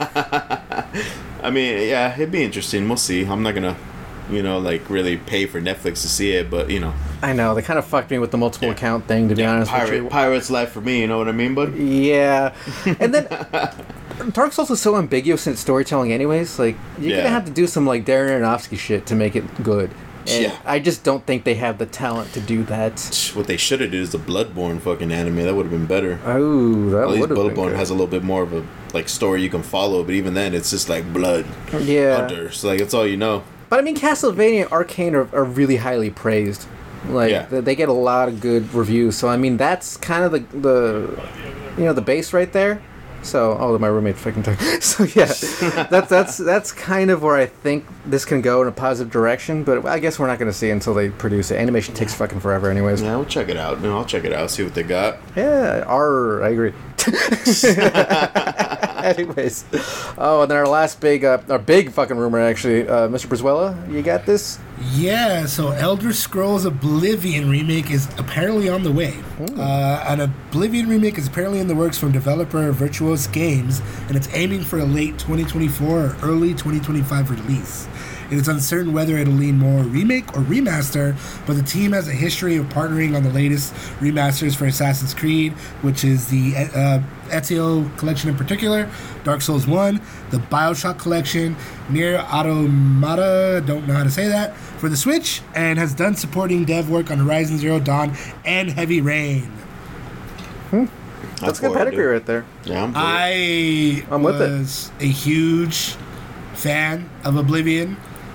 I mean, yeah, it'd be interesting. We'll see. I'm not gonna, like really pay for Netflix to see it, but I know, they kind of fucked me with the multiple account thing, to be honest with you. Pirate's life for me. You know what I mean, bud? Yeah. And then Dark Souls is so ambiguous in its storytelling anyways. Like, you're going to Yeah. have to do some, like, Darren Aronofsky shit to make it good. And Yeah. I just don't think they have the talent to do that. What they should have did is the Bloodborne fucking anime. That would have been better. Oh, that At least would have been Bloodborne good. has a little bit more of a story you can follow, but even then, it's just like blood. Yeah. Hunters. Like, that's all you know. But I mean, Castlevania and Arcane are really highly praised. Like, Yeah. they get a lot of good reviews. So, I mean, that's kind of the base right there. So, my roommate fucking took. So yeah, that's kind of where I think this can go in a positive direction. But I guess we're not going to see it until they produce it. Animation takes fucking forever, anyways. Yeah, we'll check it out. No, I'll check it out. See what they got. Yeah, I agree. Anyways, and then our last big fucking rumor, actually, Mr. Brizuela, you got this? Yeah, so Elder Scrolls Oblivion remake is apparently on the way. An Oblivion remake is apparently in the works from developer Virtuos Games, and it's aiming for a late 2024 or early 2025 release. It is uncertain whether it'll lean more remake or remaster, but the team has a history of partnering on the latest remasters for Assassin's Creed, which is the Ezio Collection in particular, Dark Souls 1, the Bioshock Collection, Nier Automata, don't know how to say that, for the Switch, and has done supporting dev work on Horizon Zero Dawn and Heavy Rain. That's good pedigree right there. Yeah, I'm with it. was a huge fan of Oblivion,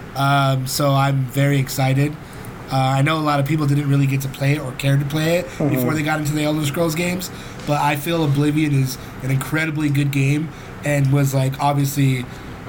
so I'm very excited. I know a lot of people didn't really get to play it or care to play it before they got into the Elder Scrolls games, but I feel Oblivion is an incredibly good game and was like obviously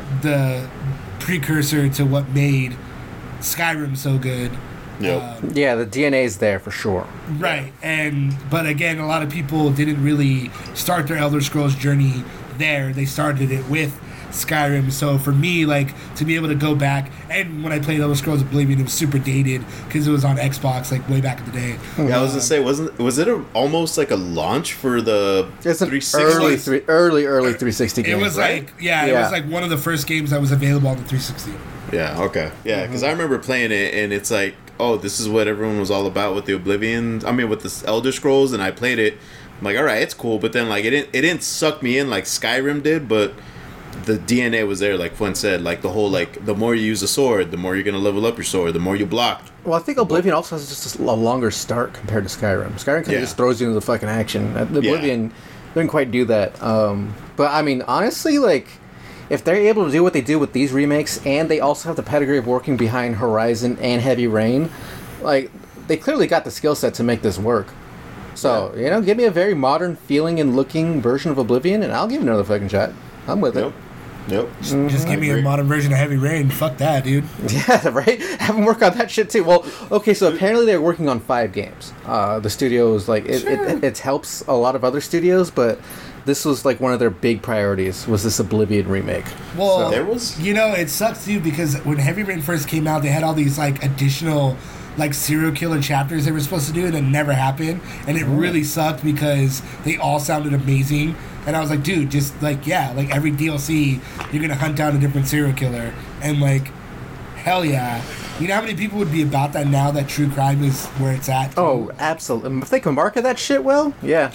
the precursor to what made Skyrim so good. Yep. Yeah, the DNA is there for sure. Right, but again, a lot of people didn't really start their Elder Scrolls journey there. They started it with Skyrim. So for me, like, to be able to go back, and when I played Elder Scrolls Oblivion, it was super dated because it was on Xbox, like, way back in the day. Yeah, I was gonna say, was it almost like a launch for the It's an 360? early 360 game. It was right? like, it was like one of the first games that was available on the 360. Yeah, okay. Yeah, because I remember playing it, and it's like, oh, this is what everyone was all about with the Oblivion. I mean, with the Elder Scrolls, and I played it. I'm like, all right, it's cool, but then like it didn't suck me in like Skyrim did, but the DNA was there, like Flynn said. Like the whole, like, the more you use a sword, the more you're gonna level up your sword, the more you block. Well, I think Oblivion also has just a longer start compared to Skyrim. Skyrim kind of just throws you into the fucking action. The Oblivion didn't quite do that. But I mean, honestly, like, if they're able to do what they do with these remakes, and they also have the pedigree of working behind Horizon and Heavy Rain, like, they clearly got the skill set to make this work. So, you know, give me a very modern feeling and looking version of Oblivion, and I'll give it another fucking shot. I'm with it. Yep. Just give me a modern version of Heavy Rain. Fuck that, dude. Yeah, right? Have them work on that shit too. Well, okay, so apparently they're working on 5 games. The studios, like, it helps a lot of other studios, but this was like one of their big priorities, was this Oblivion remake. Well, There was, you know, it sucks too because when Heavy Rain first came out, they had all these like additional like serial killer chapters they were supposed to do, and it never happened. And it really sucked because they all sounded amazing. And I was like, dude, just like, yeah, like every DLC, you're gonna hunt down a different serial killer, and like, hell yeah. You know how many people would be about that now that true crime is where it's at? Oh, absolutely. If they can market that shit well, yeah.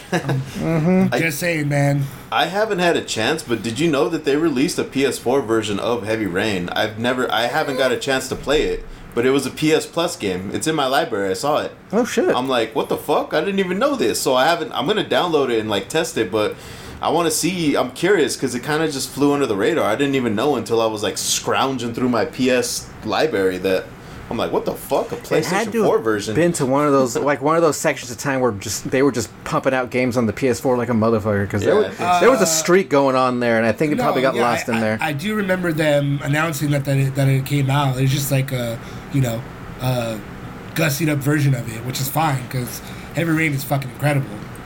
Just saying, man. I haven't had a chance, but did you know that they released a PS4 version of Heavy Rain? I haven't got a chance to play it, but it was a PS Plus game. It's in my library. I saw it. Oh shit. I'm like, what the fuck? I didn't even know this. So I'm gonna download it and like test it, but I want to see. I'm curious because it kind of just flew under the radar. I didn't even know until I was like scrounging through my PS library that I'm like, what the fuck? A PlayStation 4 version? Been to one of those sections of time where they were just pumping out games on the PS4 like a motherfucker, because there was a streak going on there, and I think it probably got lost in there. I do remember them announcing that it came out. It's just like a gussied up version of it, which is fine because Heavy Rain is fucking incredible.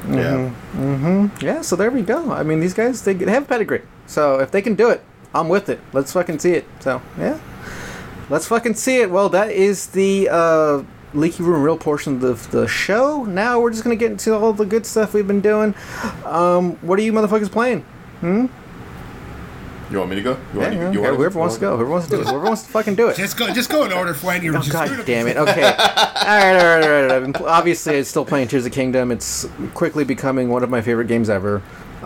Yeah, so there we go. I mean, these guys, they have pedigree. So if they can do it, I'm with it. Let's fucking see it. So, yeah. Let's fucking see it. Well, that is the Leaky Room Real portion of the show. Now we're just going to get into all the good stuff we've been doing. What are you motherfuckers playing? You want me to go? Whoever wants to go. Whoever wants to do it. Whoever wants to fucking do it. Just go in order, Flan. You're just God damn it. Okay. All right. Obviously, I'm still playing Tears of the Kingdom. It's quickly becoming one of my favorite games ever.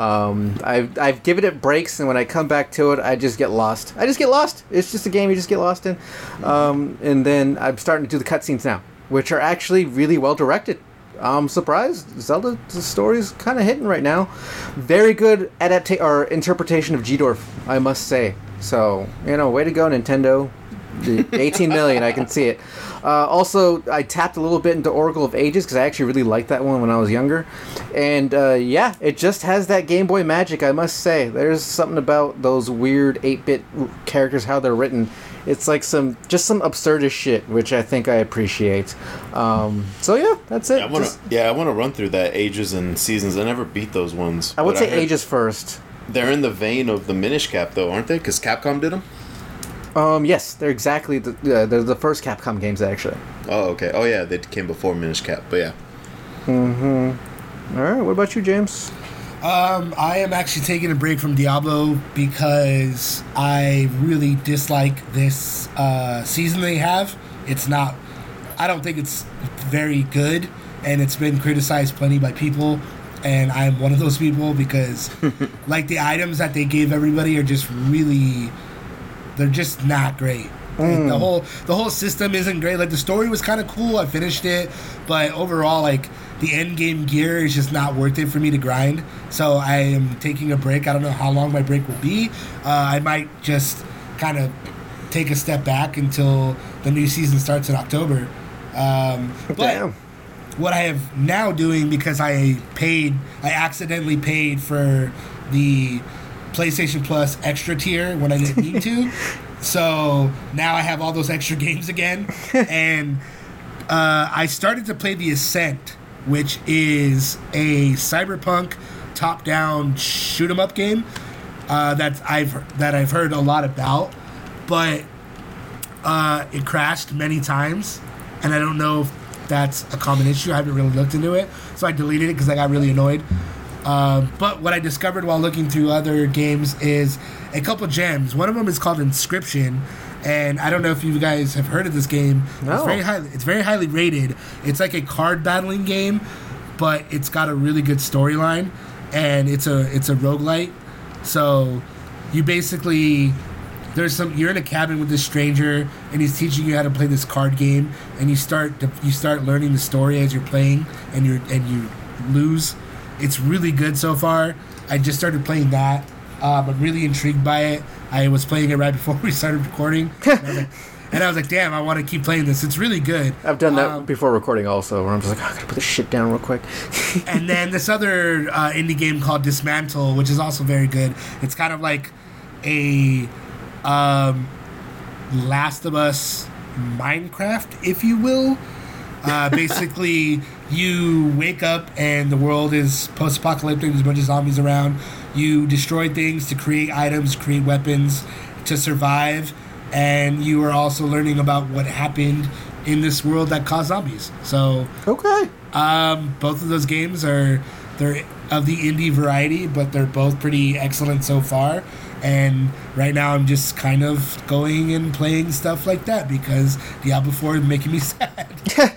I've given it breaks, and when I come back to it, I just get lost. It's just a game you just get lost in. And then I'm starting to do the cutscenes now, which are actually really well directed. I'm surprised. Zelda's story's kind of hitting right now. Very good interpretation of G-Dwarf, I must say. So, way to go, Nintendo. 18 million, I can see it. Also, I tapped a little bit into Oracle of Ages because I actually really liked that one when I was younger. And yeah, it just has that Game Boy magic, I must say. There's something about those weird 8-bit characters, how they're written. It's like some absurdist shit, which I think I appreciate. So yeah, that's it. I want to run through that Ages and Seasons. I never beat those ones. I would but say heard Ages first. They're in the vein of the Minish Cap, though, aren't they? Because Capcom did them? Yes, they're exactly they're the first Capcom games, actually. Oh, okay. Oh, yeah, they came before Minish Cap, but yeah. All right, what about you, James? I am actually taking a break from Diablo because I really dislike this season they have. I don't think it's very good, and it's been criticized plenty by people, and I'm one of those people because like the items that they gave everybody are just really, they're just not great. Like, the whole system isn't great. Like the story was kind of cool. I finished it, but overall, like the end game gear is just not worth it for me to grind. So I am taking a break. I don't know how long my break will be. I might just kind of take a step back until the new season starts in October. But what I have now doing, because I accidentally paid for the PlayStation Plus extra tier when I didn't need to. So now I have all those extra games again. And I started to play The Ascent, which is a cyberpunk top-down shoot-'em-up game that I've heard a lot about, but it crashed many times, and I don't know if that's a common issue. I haven't really looked into it, so I deleted it because I got really annoyed. But what I discovered while looking through other games is a couple gems. One of them is called Inscription, and I don't know if you guys have heard of this game. No. It's very highly rated. It's like a card battling game, but it's got a really good storyline, and it's a roguelite. So you basically you're in a cabin with this stranger, and he's teaching you how to play this card game, and you start learning the story as you're playing, and you lose. It's really good so far. I just started playing that. I'm really intrigued by it. I was playing it right before we started recording, and I was like, damn, I want to keep playing this. It's really good. I've done that before recording also, where I'm just like, I gotta put this shit down real quick. And then this other indie game called Dismantle, which is also very good. It's kind of like a Last of Us Minecraft, if you will. Basically, you wake up and the world is post-apocalyptic. There's a bunch of zombies around. You destroy things to create items, create weapons to survive, and you are also learning about what happened in this world that caused zombies. So, Okay. both of those games they're of the indie variety, but they're both pretty excellent so far. And right now I'm just kind of going and playing stuff like that because Diablo 4 is making me sad.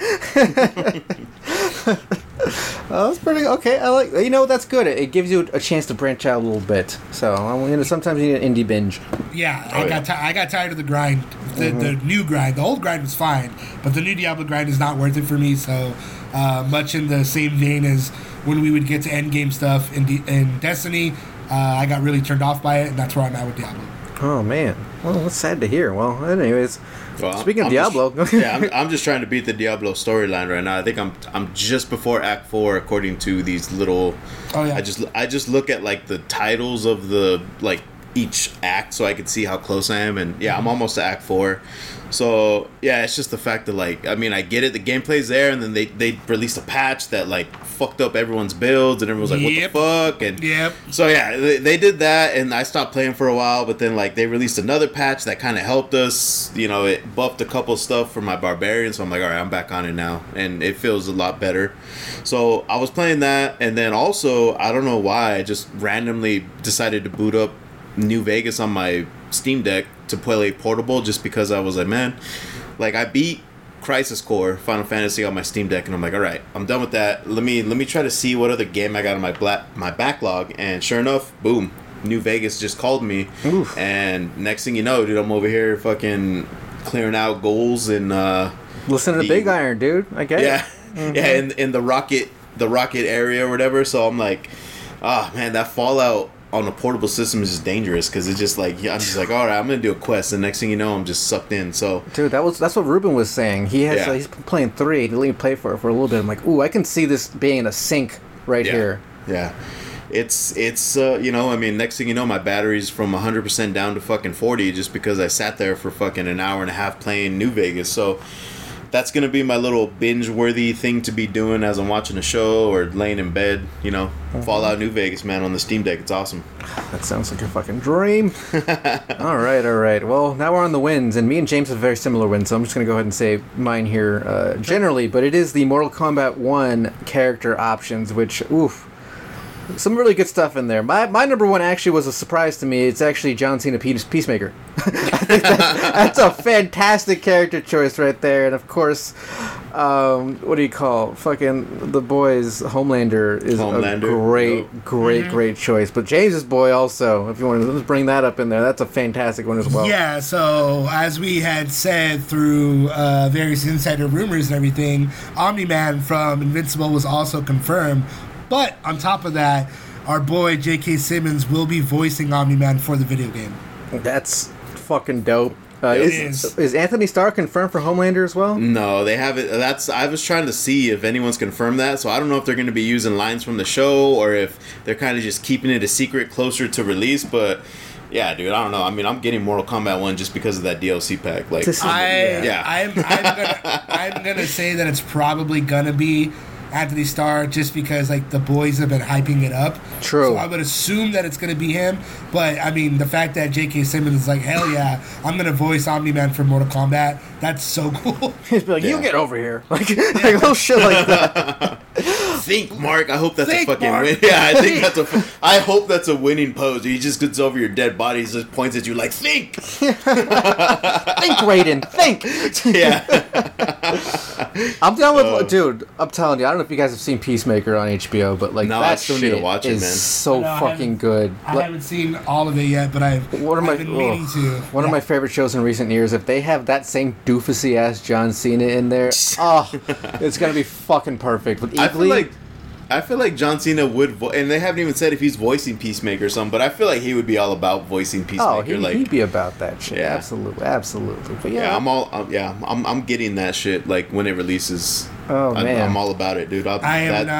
Oh, that's pretty okay. I like, that's good. It gives you a chance to branch out a little bit. So sometimes you need an indie binge. Yeah, I got tired of the grind, the new grind. The old grind was fine, but the new Diablo grind is not worth it for me. So much in the same vein as when we would get to end game stuff in Destiny, I got really turned off by it, and that's where I'm at with Diablo. Oh man, well that's sad to hear. Well, anyways, speaking of Diablo, I'm just trying to beat the Diablo storyline right now. I think I'm just before Act 4 according to these little. Oh yeah. I just look at like the titles of the like each act so I can see how close I am, and yeah, I'm almost to Act 4. So yeah, it's just the fact that like, I mean, I get it, the gameplay's there, and then they released a patch that like fucked up everyone's builds, and everyone was like, Yep. what the fuck? And Yep. so yeah, they did that, and I stopped playing for a while, but then like they released another patch that kind of helped us. It buffed a couple stuff for my barbarian, so I'm like, all right, I'm back on it now, and it feels a lot better. So I was playing that, and then also I don't know why I just randomly decided to boot up New Vegas on my Steam Deck to play portable, just because I was like, man, like I beat Crisis Core Final Fantasy on my Steam Deck, and I'm like, all right, I'm done with that. Let me try to see what other game I got on my backlog, and sure enough, boom, New Vegas just called me. Oof. And next thing you know, dude, I'm over here fucking clearing out goals and listen to Big Iron, dude. I get yeah, it. yeah, in the rocket area or whatever. So I'm like, man, that Fallout on a portable system is just dangerous because it's just like I'm just like, all right, I'm gonna do a quest, and next thing you know, I'm just sucked in. So Dude, that's what Ruben was saying. He has Yeah. he's been playing 3. He let me play for a little bit. I'm like, ooh, I can see this being a sync right here. Yeah. It's you know, I mean, next thing you know, my battery's from 100% down to fucking 40 just because I sat there for fucking an hour and a half playing New Vegas. So that's gonna be my little binge-worthy thing to be doing as I'm watching a show or laying in bed. You know, Fallout New Vegas, man, on the Steam Deck. It's awesome. That sounds like a fucking dream. All right. Well, now we're on the wins, and me and James have very similar wins, so I'm just going to go ahead and say mine here generally, but it is the Mortal Kombat 1 character options, which, oof, some really good stuff in there. My number one actually was a surprise to me. It's actually John Cena Peacemaker. I think that's a fantastic character choice right there, and of course, what do you call fucking the boys? Homelander is a great choice. But James's boy also, if you want to bring that up in there, that's a fantastic one as well. Yeah, so as we had said through various insider rumors and everything, Omni-Man from Invincible was also confirmed. But on top of that, our boy J.K. Simmons will be voicing Omni-Man for the video game. That's fucking dope. It Is Anthony Starr confirmed for Homelander as well? No, they haven't. I was trying to see if anyone's confirmed that, so I don't know if they're going to be using lines from the show or if they're kind of just keeping it a secret closer to release. But yeah, dude, I don't know. I mean, I'm getting Mortal Kombat 1 just because of that DLC pack. Like, I'm gonna say that it's probably gonna be Anthony Starr just because like the boys have been hyping it up. True. So I would assume that it's going to be him. But I mean, the fact that J.K. Simmons is like, hell yeah, I'm going to voice Omni-Man for Mortal Kombat. That's so cool. He's like, you get over here, like little shit like that. Think, Mark. I hope that's Think, a fucking Mark. win. Yeah, I think I hope that's a winning pose. He just gets over your dead body. He just points at you like, think. Think, Raiden. Think. Yeah. I'm down with, dude. I'm telling you. I don't know if you guys have seen Peacemaker on HBO, but like No, that I still need shit to watch it, is man. so No, I fucking good. I haven't seen all of it yet, but I've been meaning to. One of my favorite shows in recent years. If they have that same doofusy ass John Cena in there, it's gonna be fucking perfect. With I feel like John Cena would, and they haven't even said if he's voicing Peacemaker or something, but I feel like he would be all about voicing Peacemaker. he'd be about that shit. Yeah. Absolutely. But Yeah, I'm getting that shit like when it releases. Oh, man. I'm all about it, dude. I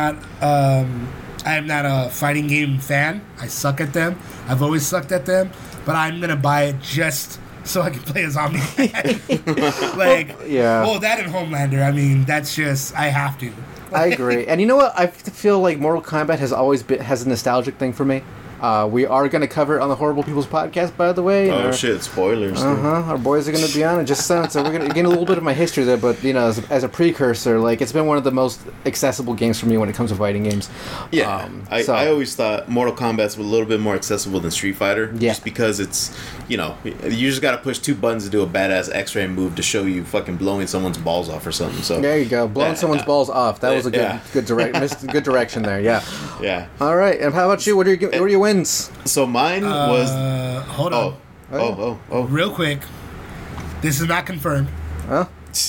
am not a fighting game fan. I suck at them. I've always sucked at them, but I'm gonna buy it just so I can play as Omni-Man. Well, that and Homelander. I mean, that's just I have to. I agree. And you know what? I feel like Mortal Kombat has a nostalgic thing for me. We are going to cover it on the Horrible People's podcast, by the way. Oh, shit. Spoilers. Our boys are going to be on it just soon. So we're going to get a little bit of my history there. But, you know, as a precursor, like, it's been one of the most accessible games for me when it comes to fighting games. Yeah. I always thought Mortal Kombat's a little bit more accessible than Street Fighter. Yeah. Just because it's, you know, you just got to push 2 buttons to do a badass X-ray move to show you fucking blowing someone's balls off or something. So there you go. Blowing someone's balls off. That was a good direction there. Yeah. Yeah. All right. And how about you? What are your wins? So mine was... Hold on. Oh. Real quick. This is not confirmed. Huh?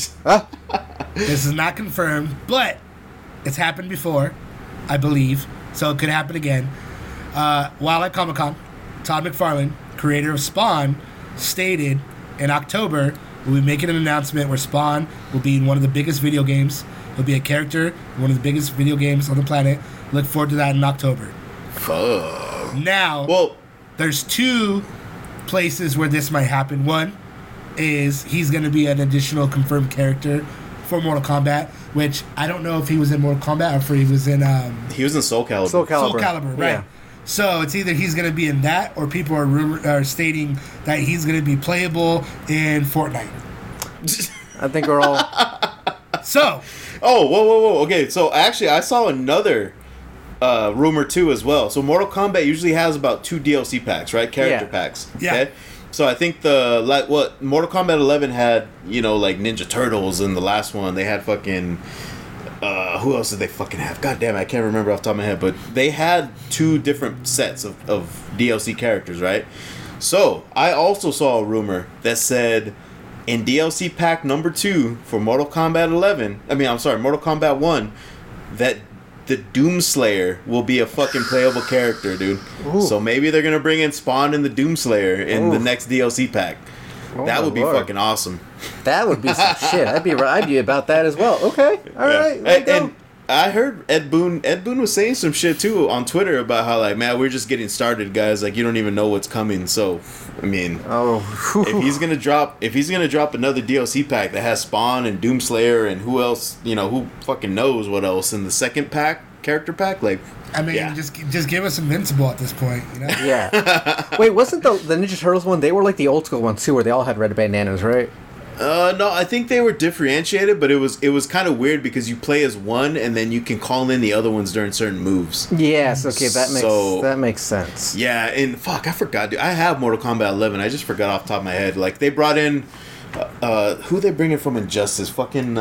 This is not confirmed, but it's happened before, I believe. So it could happen again. While at Comic-Con, Todd McFarlane, creator of Spawn, stated in October we'll be making an announcement where Spawn will be in one of the biggest video games. He'll be a character in one of the biggest video games on the planet. Look forward to that in October. Fuck. Now, there's 2 places where this might happen. One is he's going to be an additional confirmed character for Mortal Kombat, which I don't know if he was in Mortal Kombat or if he was in... he was in Soul Calibur. Soul Calibur, right. Yeah. So it's either he's going to be in that or people are stating that he's going to be playable in Fortnite. I think we're all... So... Oh, whoa. Okay, so actually I saw another... rumor too as well. So Mortal Kombat usually has about 2 DLC packs, right? Character packs. Yeah. Okay? So I think Mortal Kombat 11 had, you know, like Ninja Turtles, and the last one they had fucking who else did they fucking have? God damn it, I can't remember off the top of my head, but they had 2 different sets of DLC characters, right? So I also saw a rumor that said in DLC pack number 2 for Mortal Kombat 1, that the Doomslayer will be a fucking playable character, dude. Ooh. So maybe they're gonna bring in Spawn and the Doomslayer in the Ooh. next DLC pack. Oh That my would be Lord. fucking awesome. That would be some shit. I'd be about that as well. Okay, all Yeah. right. Let go. And I heard Ed Boon was saying some shit too on Twitter about how like, man, we're just getting started, guys. Like, you don't even know what's coming. So, I mean, if he's gonna drop another DLC pack that has Spawn and Doomslayer and who else, who fucking knows what else in the second character pack, like, I mean, yeah. just give us Invincible at this point, you know? Yeah. Wait, wasn't the Ninja Turtles one? They were like the old school ones too, where they all had red bandanas, right? No, I think they were differentiated, but it was kind of weird because you play as one and then you can call in the other ones during certain moves. Yes. Okay, So- that makes sense. Yeah, and fuck, I forgot, dude. I have Mortal Kombat 11. I just forgot off the top of my head. Like, they brought in, who they bring in from Injustice? Fucking,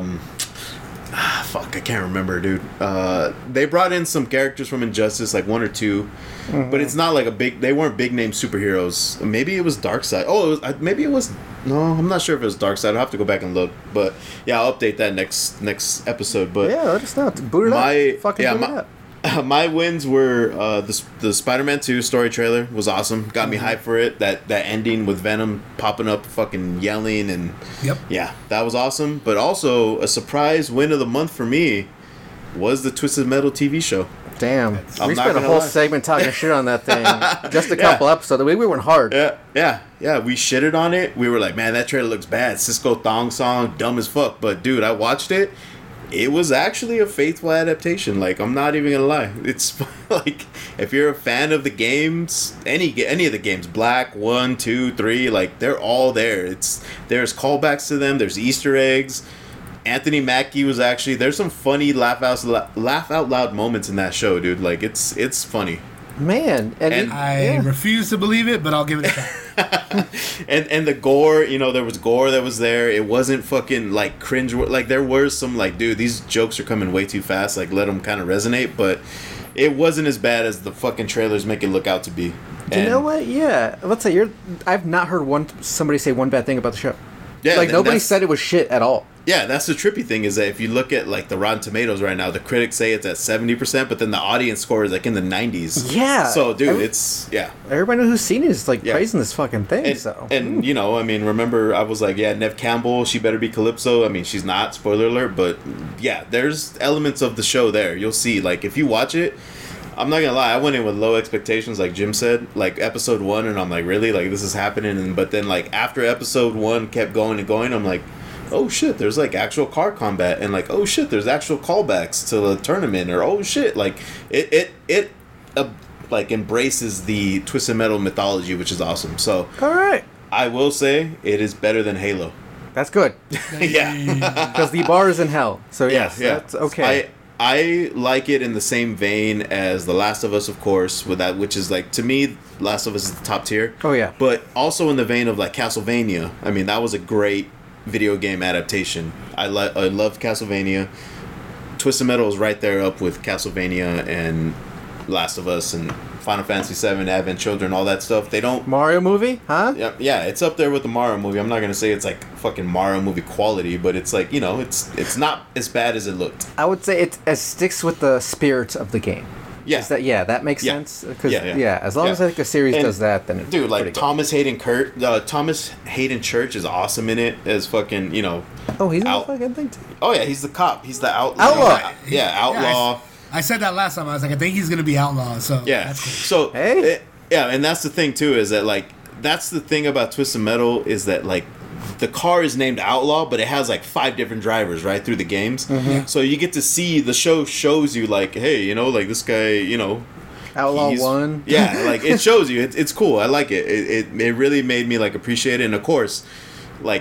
fuck, I can't remember, dude. They brought in some characters from Injustice, like one or two, but it's not like they weren't big name superheroes. Maybe it was Darkseid. Oh, maybe it was. No, I'm not sure if it was Darkseid. I'll have to go back and look. But yeah, I'll update that next episode. But Yeah, let us know. Boot it up. Fucking boot it up. my wins were the Spider-Man 2 story trailer was awesome. Got me hyped for it. That ending with Venom popping up, fucking yelling, and Yep. yeah, that was awesome. But also a surprise win of the month for me was the Twisted Metal TV show. Damn. I'm We not spent a gonna whole lie. segment talking shit on that thing. Just a couple episodes. We went hard. Yeah. We shitted on it. We were like, man, that trailer looks bad. Cisco Thong song, dumb as fuck. But dude, I watched it. It was actually a faithful adaptation. Like, I'm not even gonna lie. It's like, if you're a fan of the games, any of the games, Black 1, 2, 3, like, they're all there. There's callbacks to them. There's Easter eggs. Anthony Mackie was actually, there's some funny laugh out loud moments in that show, dude. Like, it's funny. Man. And I refuse to believe it, but I'll give it a shot. And the gore, there was gore that was there. It wasn't fucking like cringe. Like, there were some like, dude, these jokes are coming way too fast. Like, let them kind of resonate, but it wasn't as bad as the fucking trailers make it look out to be. you know what? Yeah. Let's say I've not heard somebody say one bad thing about the show. Yeah, Like, and nobody that's- said it was shit at all. Yeah, that's the trippy thing is that if you look at like the Rotten Tomatoes right now, the critics say it's at 70%, but then the audience score is like in the 90s. Yeah. So, dude, it's yeah. Everybody who's seen it is like Yeah. praising this fucking thing. And I mean, remember, I was like, yeah, Nev Campbell, she better be Calypso. I mean, she's not, spoiler alert, but yeah, there's elements of the show there. You'll see, like, if you watch it, I'm not gonna lie, I went in with low expectations, like Jim said, like episode 1, and I'm like, really? Like, this is happening? But then, like, after episode 1 kept going and going, I'm like, oh shit, there's like actual car combat, and like, oh shit, there's actual callbacks to the tournament, or oh shit, like it like embraces the Twisted Metal mythology, which is awesome. So all right. I will say it is better than Halo. That's good. Yeah, Because the bar is in hell. So, yes, that's okay. I like it in the same vein as The Last of Us, of course, with that, which is like, to me, Last of Us is the top tier. Oh, yeah. But also in the vein of like Castlevania. I mean, that was a great video game adaptation. I love Castlevania. Twisted Metal is right there up with Castlevania and Last of Us and Final Fantasy VII, Advent Children, all that stuff. They don't. Mario movie? Huh? Yeah, it's up there with the Mario movie. I'm not gonna say it's like fucking Mario movie quality, but it's like, it's not as bad as it looked. I would say it sticks with the spirit of the game. Yeah. That makes Yeah. sense? 'Cause, Yeah. as long Yeah. as like a series And, does that, then it's dude, like pretty good. Thomas Hayden Church is awesome in it as fucking, Oh, he's in the out- fucking thing too? Oh yeah, he's the cop. He's the outlaw. Outlaw. Yeah, outlaw. I said that last time. I was like, I think he's gonna be outlaw. So Yeah. that's cool. So Hey. and that's the thing too, is that like that's the thing about Twisted Metal, is that like the car is named Outlaw, but it has like 5 different drivers right through the games. Mm-hmm. So you get to see, the show shows you like, hey, like this guy, Outlaw he's- 1. Yeah, like it shows you. It's cool. I like it. It really made me like appreciate it. And of course, like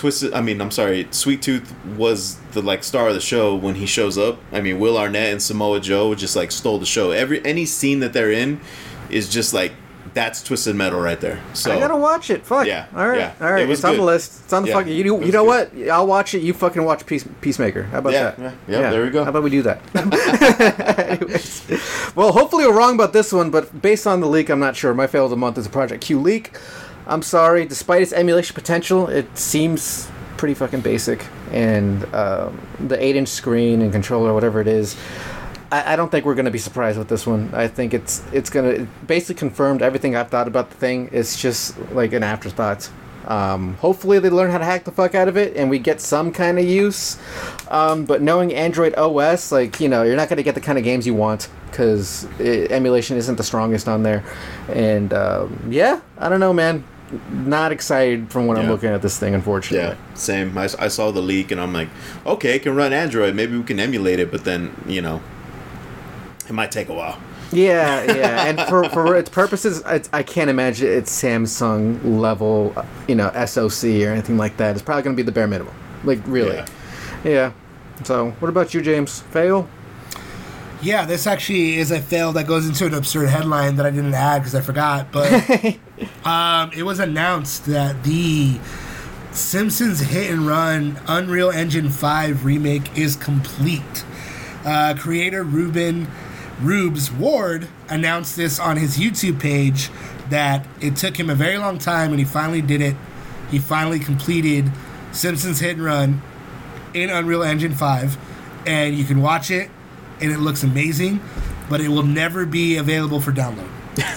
Sweet Tooth was the like star of the show when he shows up. I mean, Will Arnett and Samoa Joe just like stole the show. Any scene that they're in is just like, that's Twisted Metal right there. So I gotta watch it. Fuck. Yeah, All right. yeah. All right. It was It's on the good. list. It's on the Yeah, fucking. it You was know good. what? I'll watch it. You fucking watch Peacemaker. How about Yeah, that? yeah, there we go. How about we do that? Anyways. Well, hopefully we're wrong about this one, but based on the leak, I'm not sure. My fail of the month is a Project Q leak. I'm sorry. Despite its emulation potential, it seems pretty fucking basic. And the 8-inch screen and controller, whatever it is, I don't think we're gonna be surprised with this one. I think it's gonna basically confirmed everything I've thought about the thing. It's just like an afterthought. Hopefully they learn how to hack the fuck out of it and we get some kind of use. But knowing Android OS, like, you know, you're not gonna get the kind of games you want because emulation isn't the strongest on there. And yeah, I don't know, man. Not excited from when I'm looking at this thing, unfortunately. Yeah, same. I saw the leak and I'm like, okay, it can run Android. Maybe we can emulate it, but then, you know, it might take a while. Yeah. And for its purposes, I can't imagine it's Samsung level, you know, SoC or anything like that. It's probably going to be the bare minimum. Like, really. Yeah. So, what about you, James? Fail? Yeah, this actually is a fail that goes into an absurd headline that I didn't add because I forgot. But it was announced that the Simpsons Hit and Run Unreal Engine 5 remake is complete. Creator Rubes Ward announced this on his YouTube page that it took him a very long time and he finally did it. He finally completed Simpsons Hit and Run in Unreal Engine 5, and you can watch it. And it looks amazing, but it will never be available for download.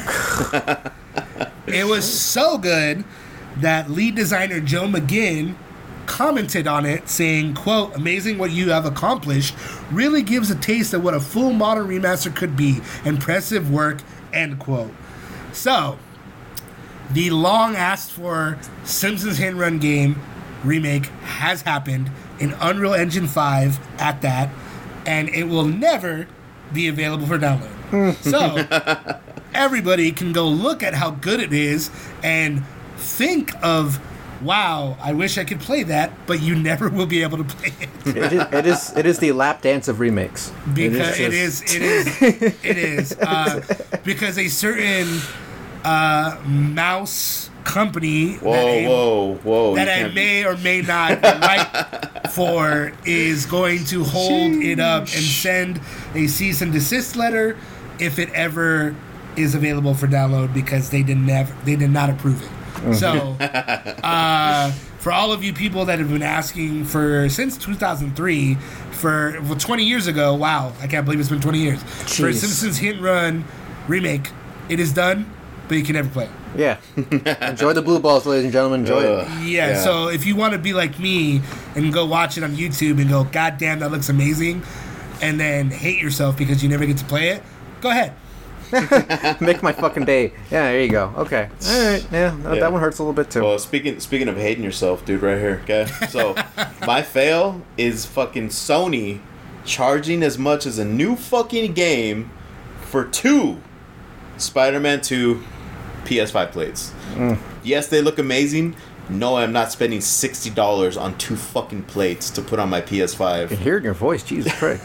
It was so good that lead designer Joe McGinn commented on it saying, quote, "Amazing what you have accomplished. Really gives a taste of what a full modern remaster could be. Impressive work," end quote. So, the long asked for Simpsons Hit and Run game remake has happened in Unreal Engine 5 at that. And it will never be available for download. So, everybody can go look at how good it is and think of, wow, I wish I could play that, but you never will be able to play it. It is the lap dance of remakes. Because it is. Because a certain mouse company that I may or may not write for is going to hold it up and send a cease and desist letter if it ever is available for download because they did not approve it. So for all of you people that have been asking for since 2003 for 20 years ago, wow, I can't believe it's been 20 years. Jeez. For Simpsons Hit and Run remake, it is done, but you can never play it. Yeah. Enjoy the blue balls, ladies and gentlemen. Enjoy it. Yeah, so if you want to be like me and go watch it on YouTube and go, God damn, that looks amazing, and then hate yourself because you never get to play it, go ahead. Make my fucking day. Yeah, there you go. Okay. All right. Yeah, that one hurts a little bit too. Well, speaking of hating yourself, dude, right here. Okay. So, my fail is fucking Sony charging as much as a new fucking game for 2 Spider-Man 2 PS5 plates. Yes, they look amazing. No, I'm not spending $60 on 2 fucking plates to put on my PS5. I can hear it in your voice. Jesus Christ.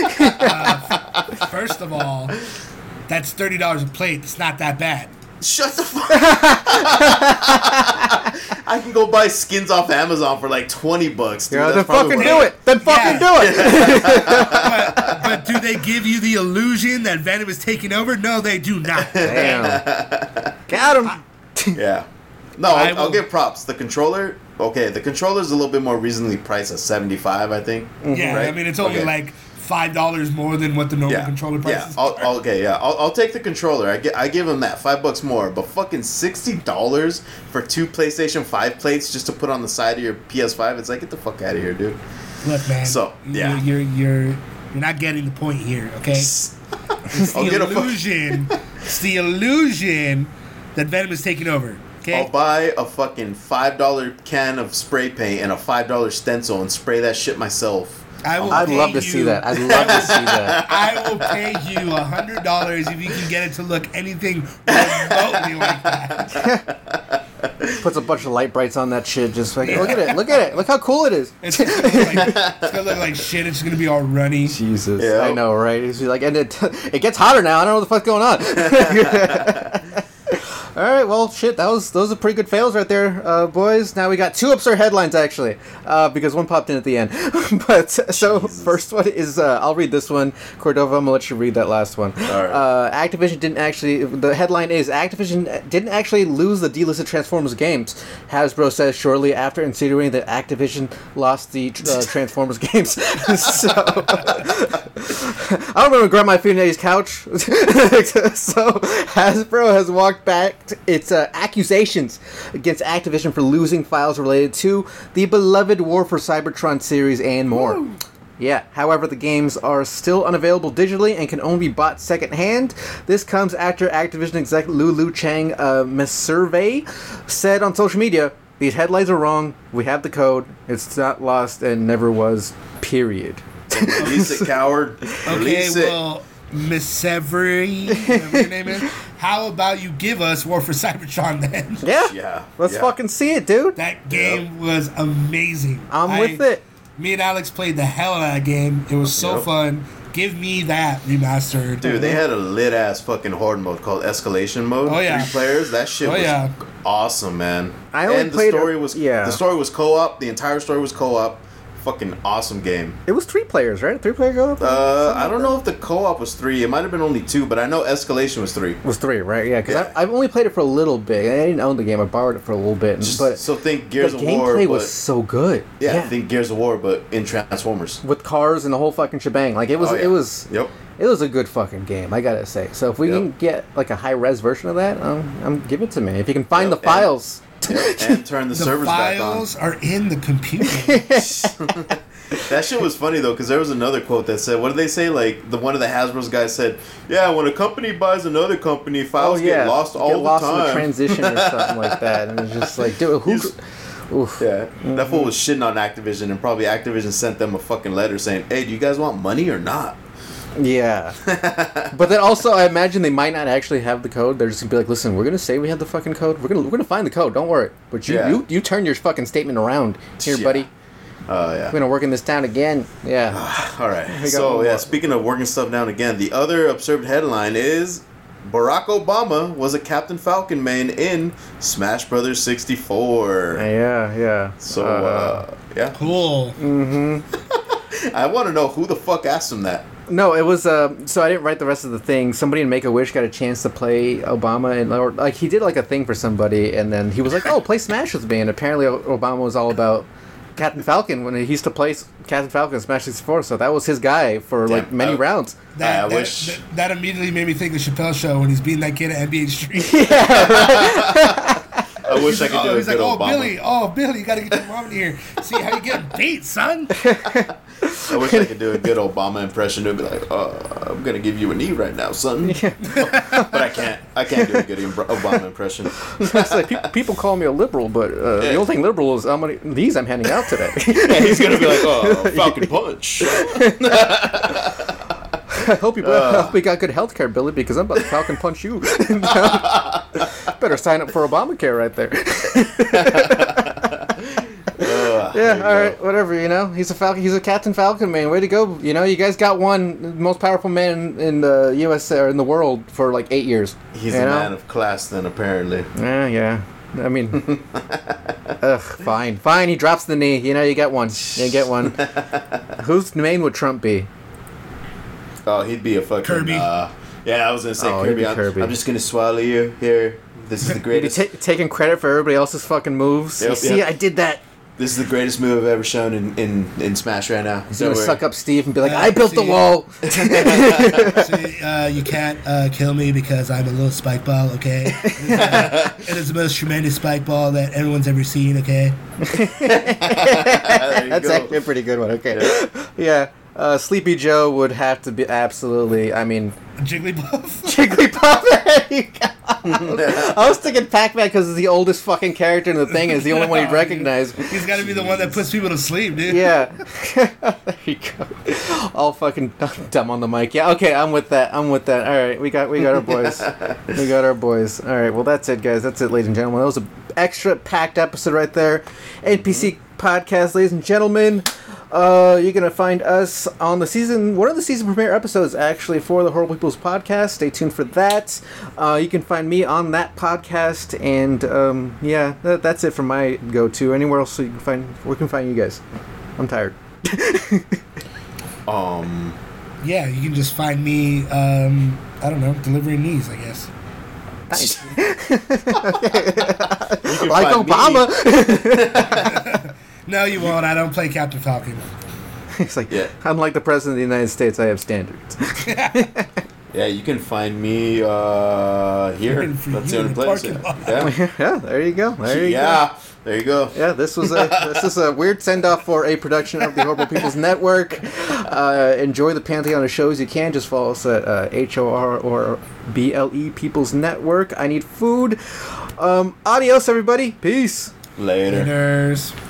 First of all, that's $30 a plate. It's not that bad. Shut the fuck up. I can go buy skins off Amazon for like $20, dude. Yeah, then fucking do it. Then fucking do it. But do they give you the illusion that Venom is taking over? No, they do not. Damn. Got him. Yeah. No, I'll give props. The controller's a little bit more reasonably priced at $75, I think. Yeah, right? I mean, it's only like $5 more than what the normal controller price is. I'll take the controller. I give him that $5 more, but fucking $60 for 2 PlayStation 5 plates just to put on the side of your PS5. It's like, get the fuck out of here, dude. Look, man. So you're not getting the point here, okay? It's the illusion that Venom is taking over. Okay? I'll buy a fucking $5 can of spray paint and a $5 stencil and spray that shit myself. I'd love to see that. I'd love to see that. I will pay you $100 if you can get it to look anything remotely like that. Puts a bunch of light brights on that shit. Just like, look at it. Look how cool it is. It's gonna look like shit. It's gonna be all runny. Jesus, yeah. I know, right? It's like, and it gets hotter now. I don't know what the fuck's going on. All right, well, shit, those are pretty good fails right there, boys. Now we got 2 absurd headlines, actually, because one popped in at the end. But, so, first one is, I'll read this one. Cordova, I'm going to let you read that last one. All right. Activision didn't actually, the headline is, Activision didn't actually lose the delisted Transformers games, Hasbro says shortly after insinuating that Activision lost the Transformers games. So... I don't remember grab my feet on Eddie's couch. So Hasbro has walked back its accusations against Activision for losing files related to the beloved War for Cybertron series and more. Woo. Yeah, however, the games are still unavailable digitally and can only be bought secondhand. This comes after Activision exec Lulu Chang Messervey said on social media, "These headlines are wrong. We have the code. It's not lost and never was, period." Release it, coward. Okay, Release well, Miss Severy, whatever your name is, how about you give us War for Cybertron then? Yeah. Let's fucking see it, dude. That game was amazing. I'm with it. Me and Alex played the hell out of that game. It was so fun. Give me that remastered. Dude, they had a lit-ass fucking horde mode called Escalation Mode. Oh, yeah. 3 players. That shit was awesome, man. The story was co-op. The entire story was co-op. Fucking awesome game. It was 3 players, right? 3-player co-op? I don't know if the co-op was 3. It might have been only 2, but I know Escalation was 3. It was 3, right? Yeah, because I've only played it for a little bit. I didn't own the game. I borrowed it for a little bit. But so think Gears of War. The gameplay was so good. Yeah, think Gears of War, but in Transformers. With cars and the whole fucking shebang. Like, it was... It was... Yep. It was a good fucking game, I gotta say. So if we can get like a high-res version of that, give it to me. If you can find the files... and turn the servers back on. The files are in the computer. That shit was funny though, because there was another quote that said, "What did they say?" Like one of the Hasbro's guys said, "Yeah, when a company buys another company, files get lost all the time." In the transition or something like that, and it's just like, dude, who? Oof. Yeah, that fool was shitting on Activision, and probably Activision sent them a fucking letter saying, "Hey, do you guys want money or not?" Yeah, but then also I imagine they might not actually have the code. They're just gonna be like, "Listen, we're gonna say we have the fucking code. We're gonna find the code. Don't worry." But you turn your fucking statement around here, buddy. We're gonna work in this town again. Yeah. All right. So speaking of working stuff down again, the other absurd headline is Barack Obama was a Captain Falcon main in Smash Brothers 64. Yeah. So Cool. Mm-hmm. I want to know who the fuck asked him that. No, it was so I didn't write the rest of the thing. Somebody in Make-A-Wish got a chance to play Obama, and or like he did like a thing for somebody, and then he was like, "Oh, play Smash with me." And apparently Obama was all about Captain Falcon when he used to play Captain Falcon in Smash 64, so that was his guy for like many rounds. That immediately made me think of Chappelle's show when he's beating that kid at NBA Street. I wish I could do it. He's like, Billy, you gotta get your mom in here. See how you get beat, son. I wish I could do a good Obama impression. It'd be like, I'm gonna give you a knee right now, son. But I can't. I can't do a good Obama impression. It's like, people call me a liberal, but the only thing liberal is how many knees I'm handing out today. Yeah, he's gonna be like, Falcon Punch. I hope you got good health care, Billy, because I'm about to Falcon Punch you. Better sign up for Obamacare right there. All right, whatever, he's a Falcon. He's a Captain Falcon, man. Way to go. You guys got one, the most powerful man in the U.S. or in the world for like 8 years. He's a man of class then, apparently. Yeah. I mean, fine. He drops the knee. You get one. You get one. Whose name would Trump be? Oh, he'd be a fucking Kirby. I was gonna say Kirby. Kirby. I'm just gonna swallow you here. This is the greatest. Taking credit for everybody else's fucking moves. Yep, See, I did that. This is the greatest move I've ever shown in Smash right now. He's gonna suck up Steve and be like, "I built the wall." You can't kill me because I'm a little spike ball. Okay, it is the most tremendous spike ball that everyone's ever seen. Okay, that's actually a pretty good one. Okay, yeah. Sleepy Joe would have to be absolutely. I mean, Jigglypuff. There you go. I was thinking Pac-Man because he's the oldest fucking character in the thing, and he's the only one he'd recognize. He's got to be the one that puts people to sleep, dude. Yeah. There you go. All fucking dumb on the mic. Yeah. Okay, I'm with that. All right, we got our boys. All right. Well, that's it, guys. That's it, ladies and gentlemen. That was an extra packed episode right there. NPC podcast, ladies and gentlemen. You're gonna find us on one of the season premiere episodes actually for the Horrible People's podcast. Stay tuned for that. You can find me on that podcast, and that's it from my go-to. Anywhere else we can find you guys? I'm tired. Yeah, you can just find me. I don't know, delivering knees, I guess. Nice. Like Obama. No, you won't. I don't play Captain Falcon. It's like, Yeah. unlike the president of the United States, I have standards. Yeah, you can find me here. Looking for That's you the only in the place. parking lot. Yeah. Yeah, there you go. There you go. Yeah. There you go. Yeah, this is a weird send off for a production of the Horrible People's Network. Enjoy the pantheon of shows you can. Just follow us at HOR or BLE People's Network. I need food. Adios, everybody. Peace. Later. Laters.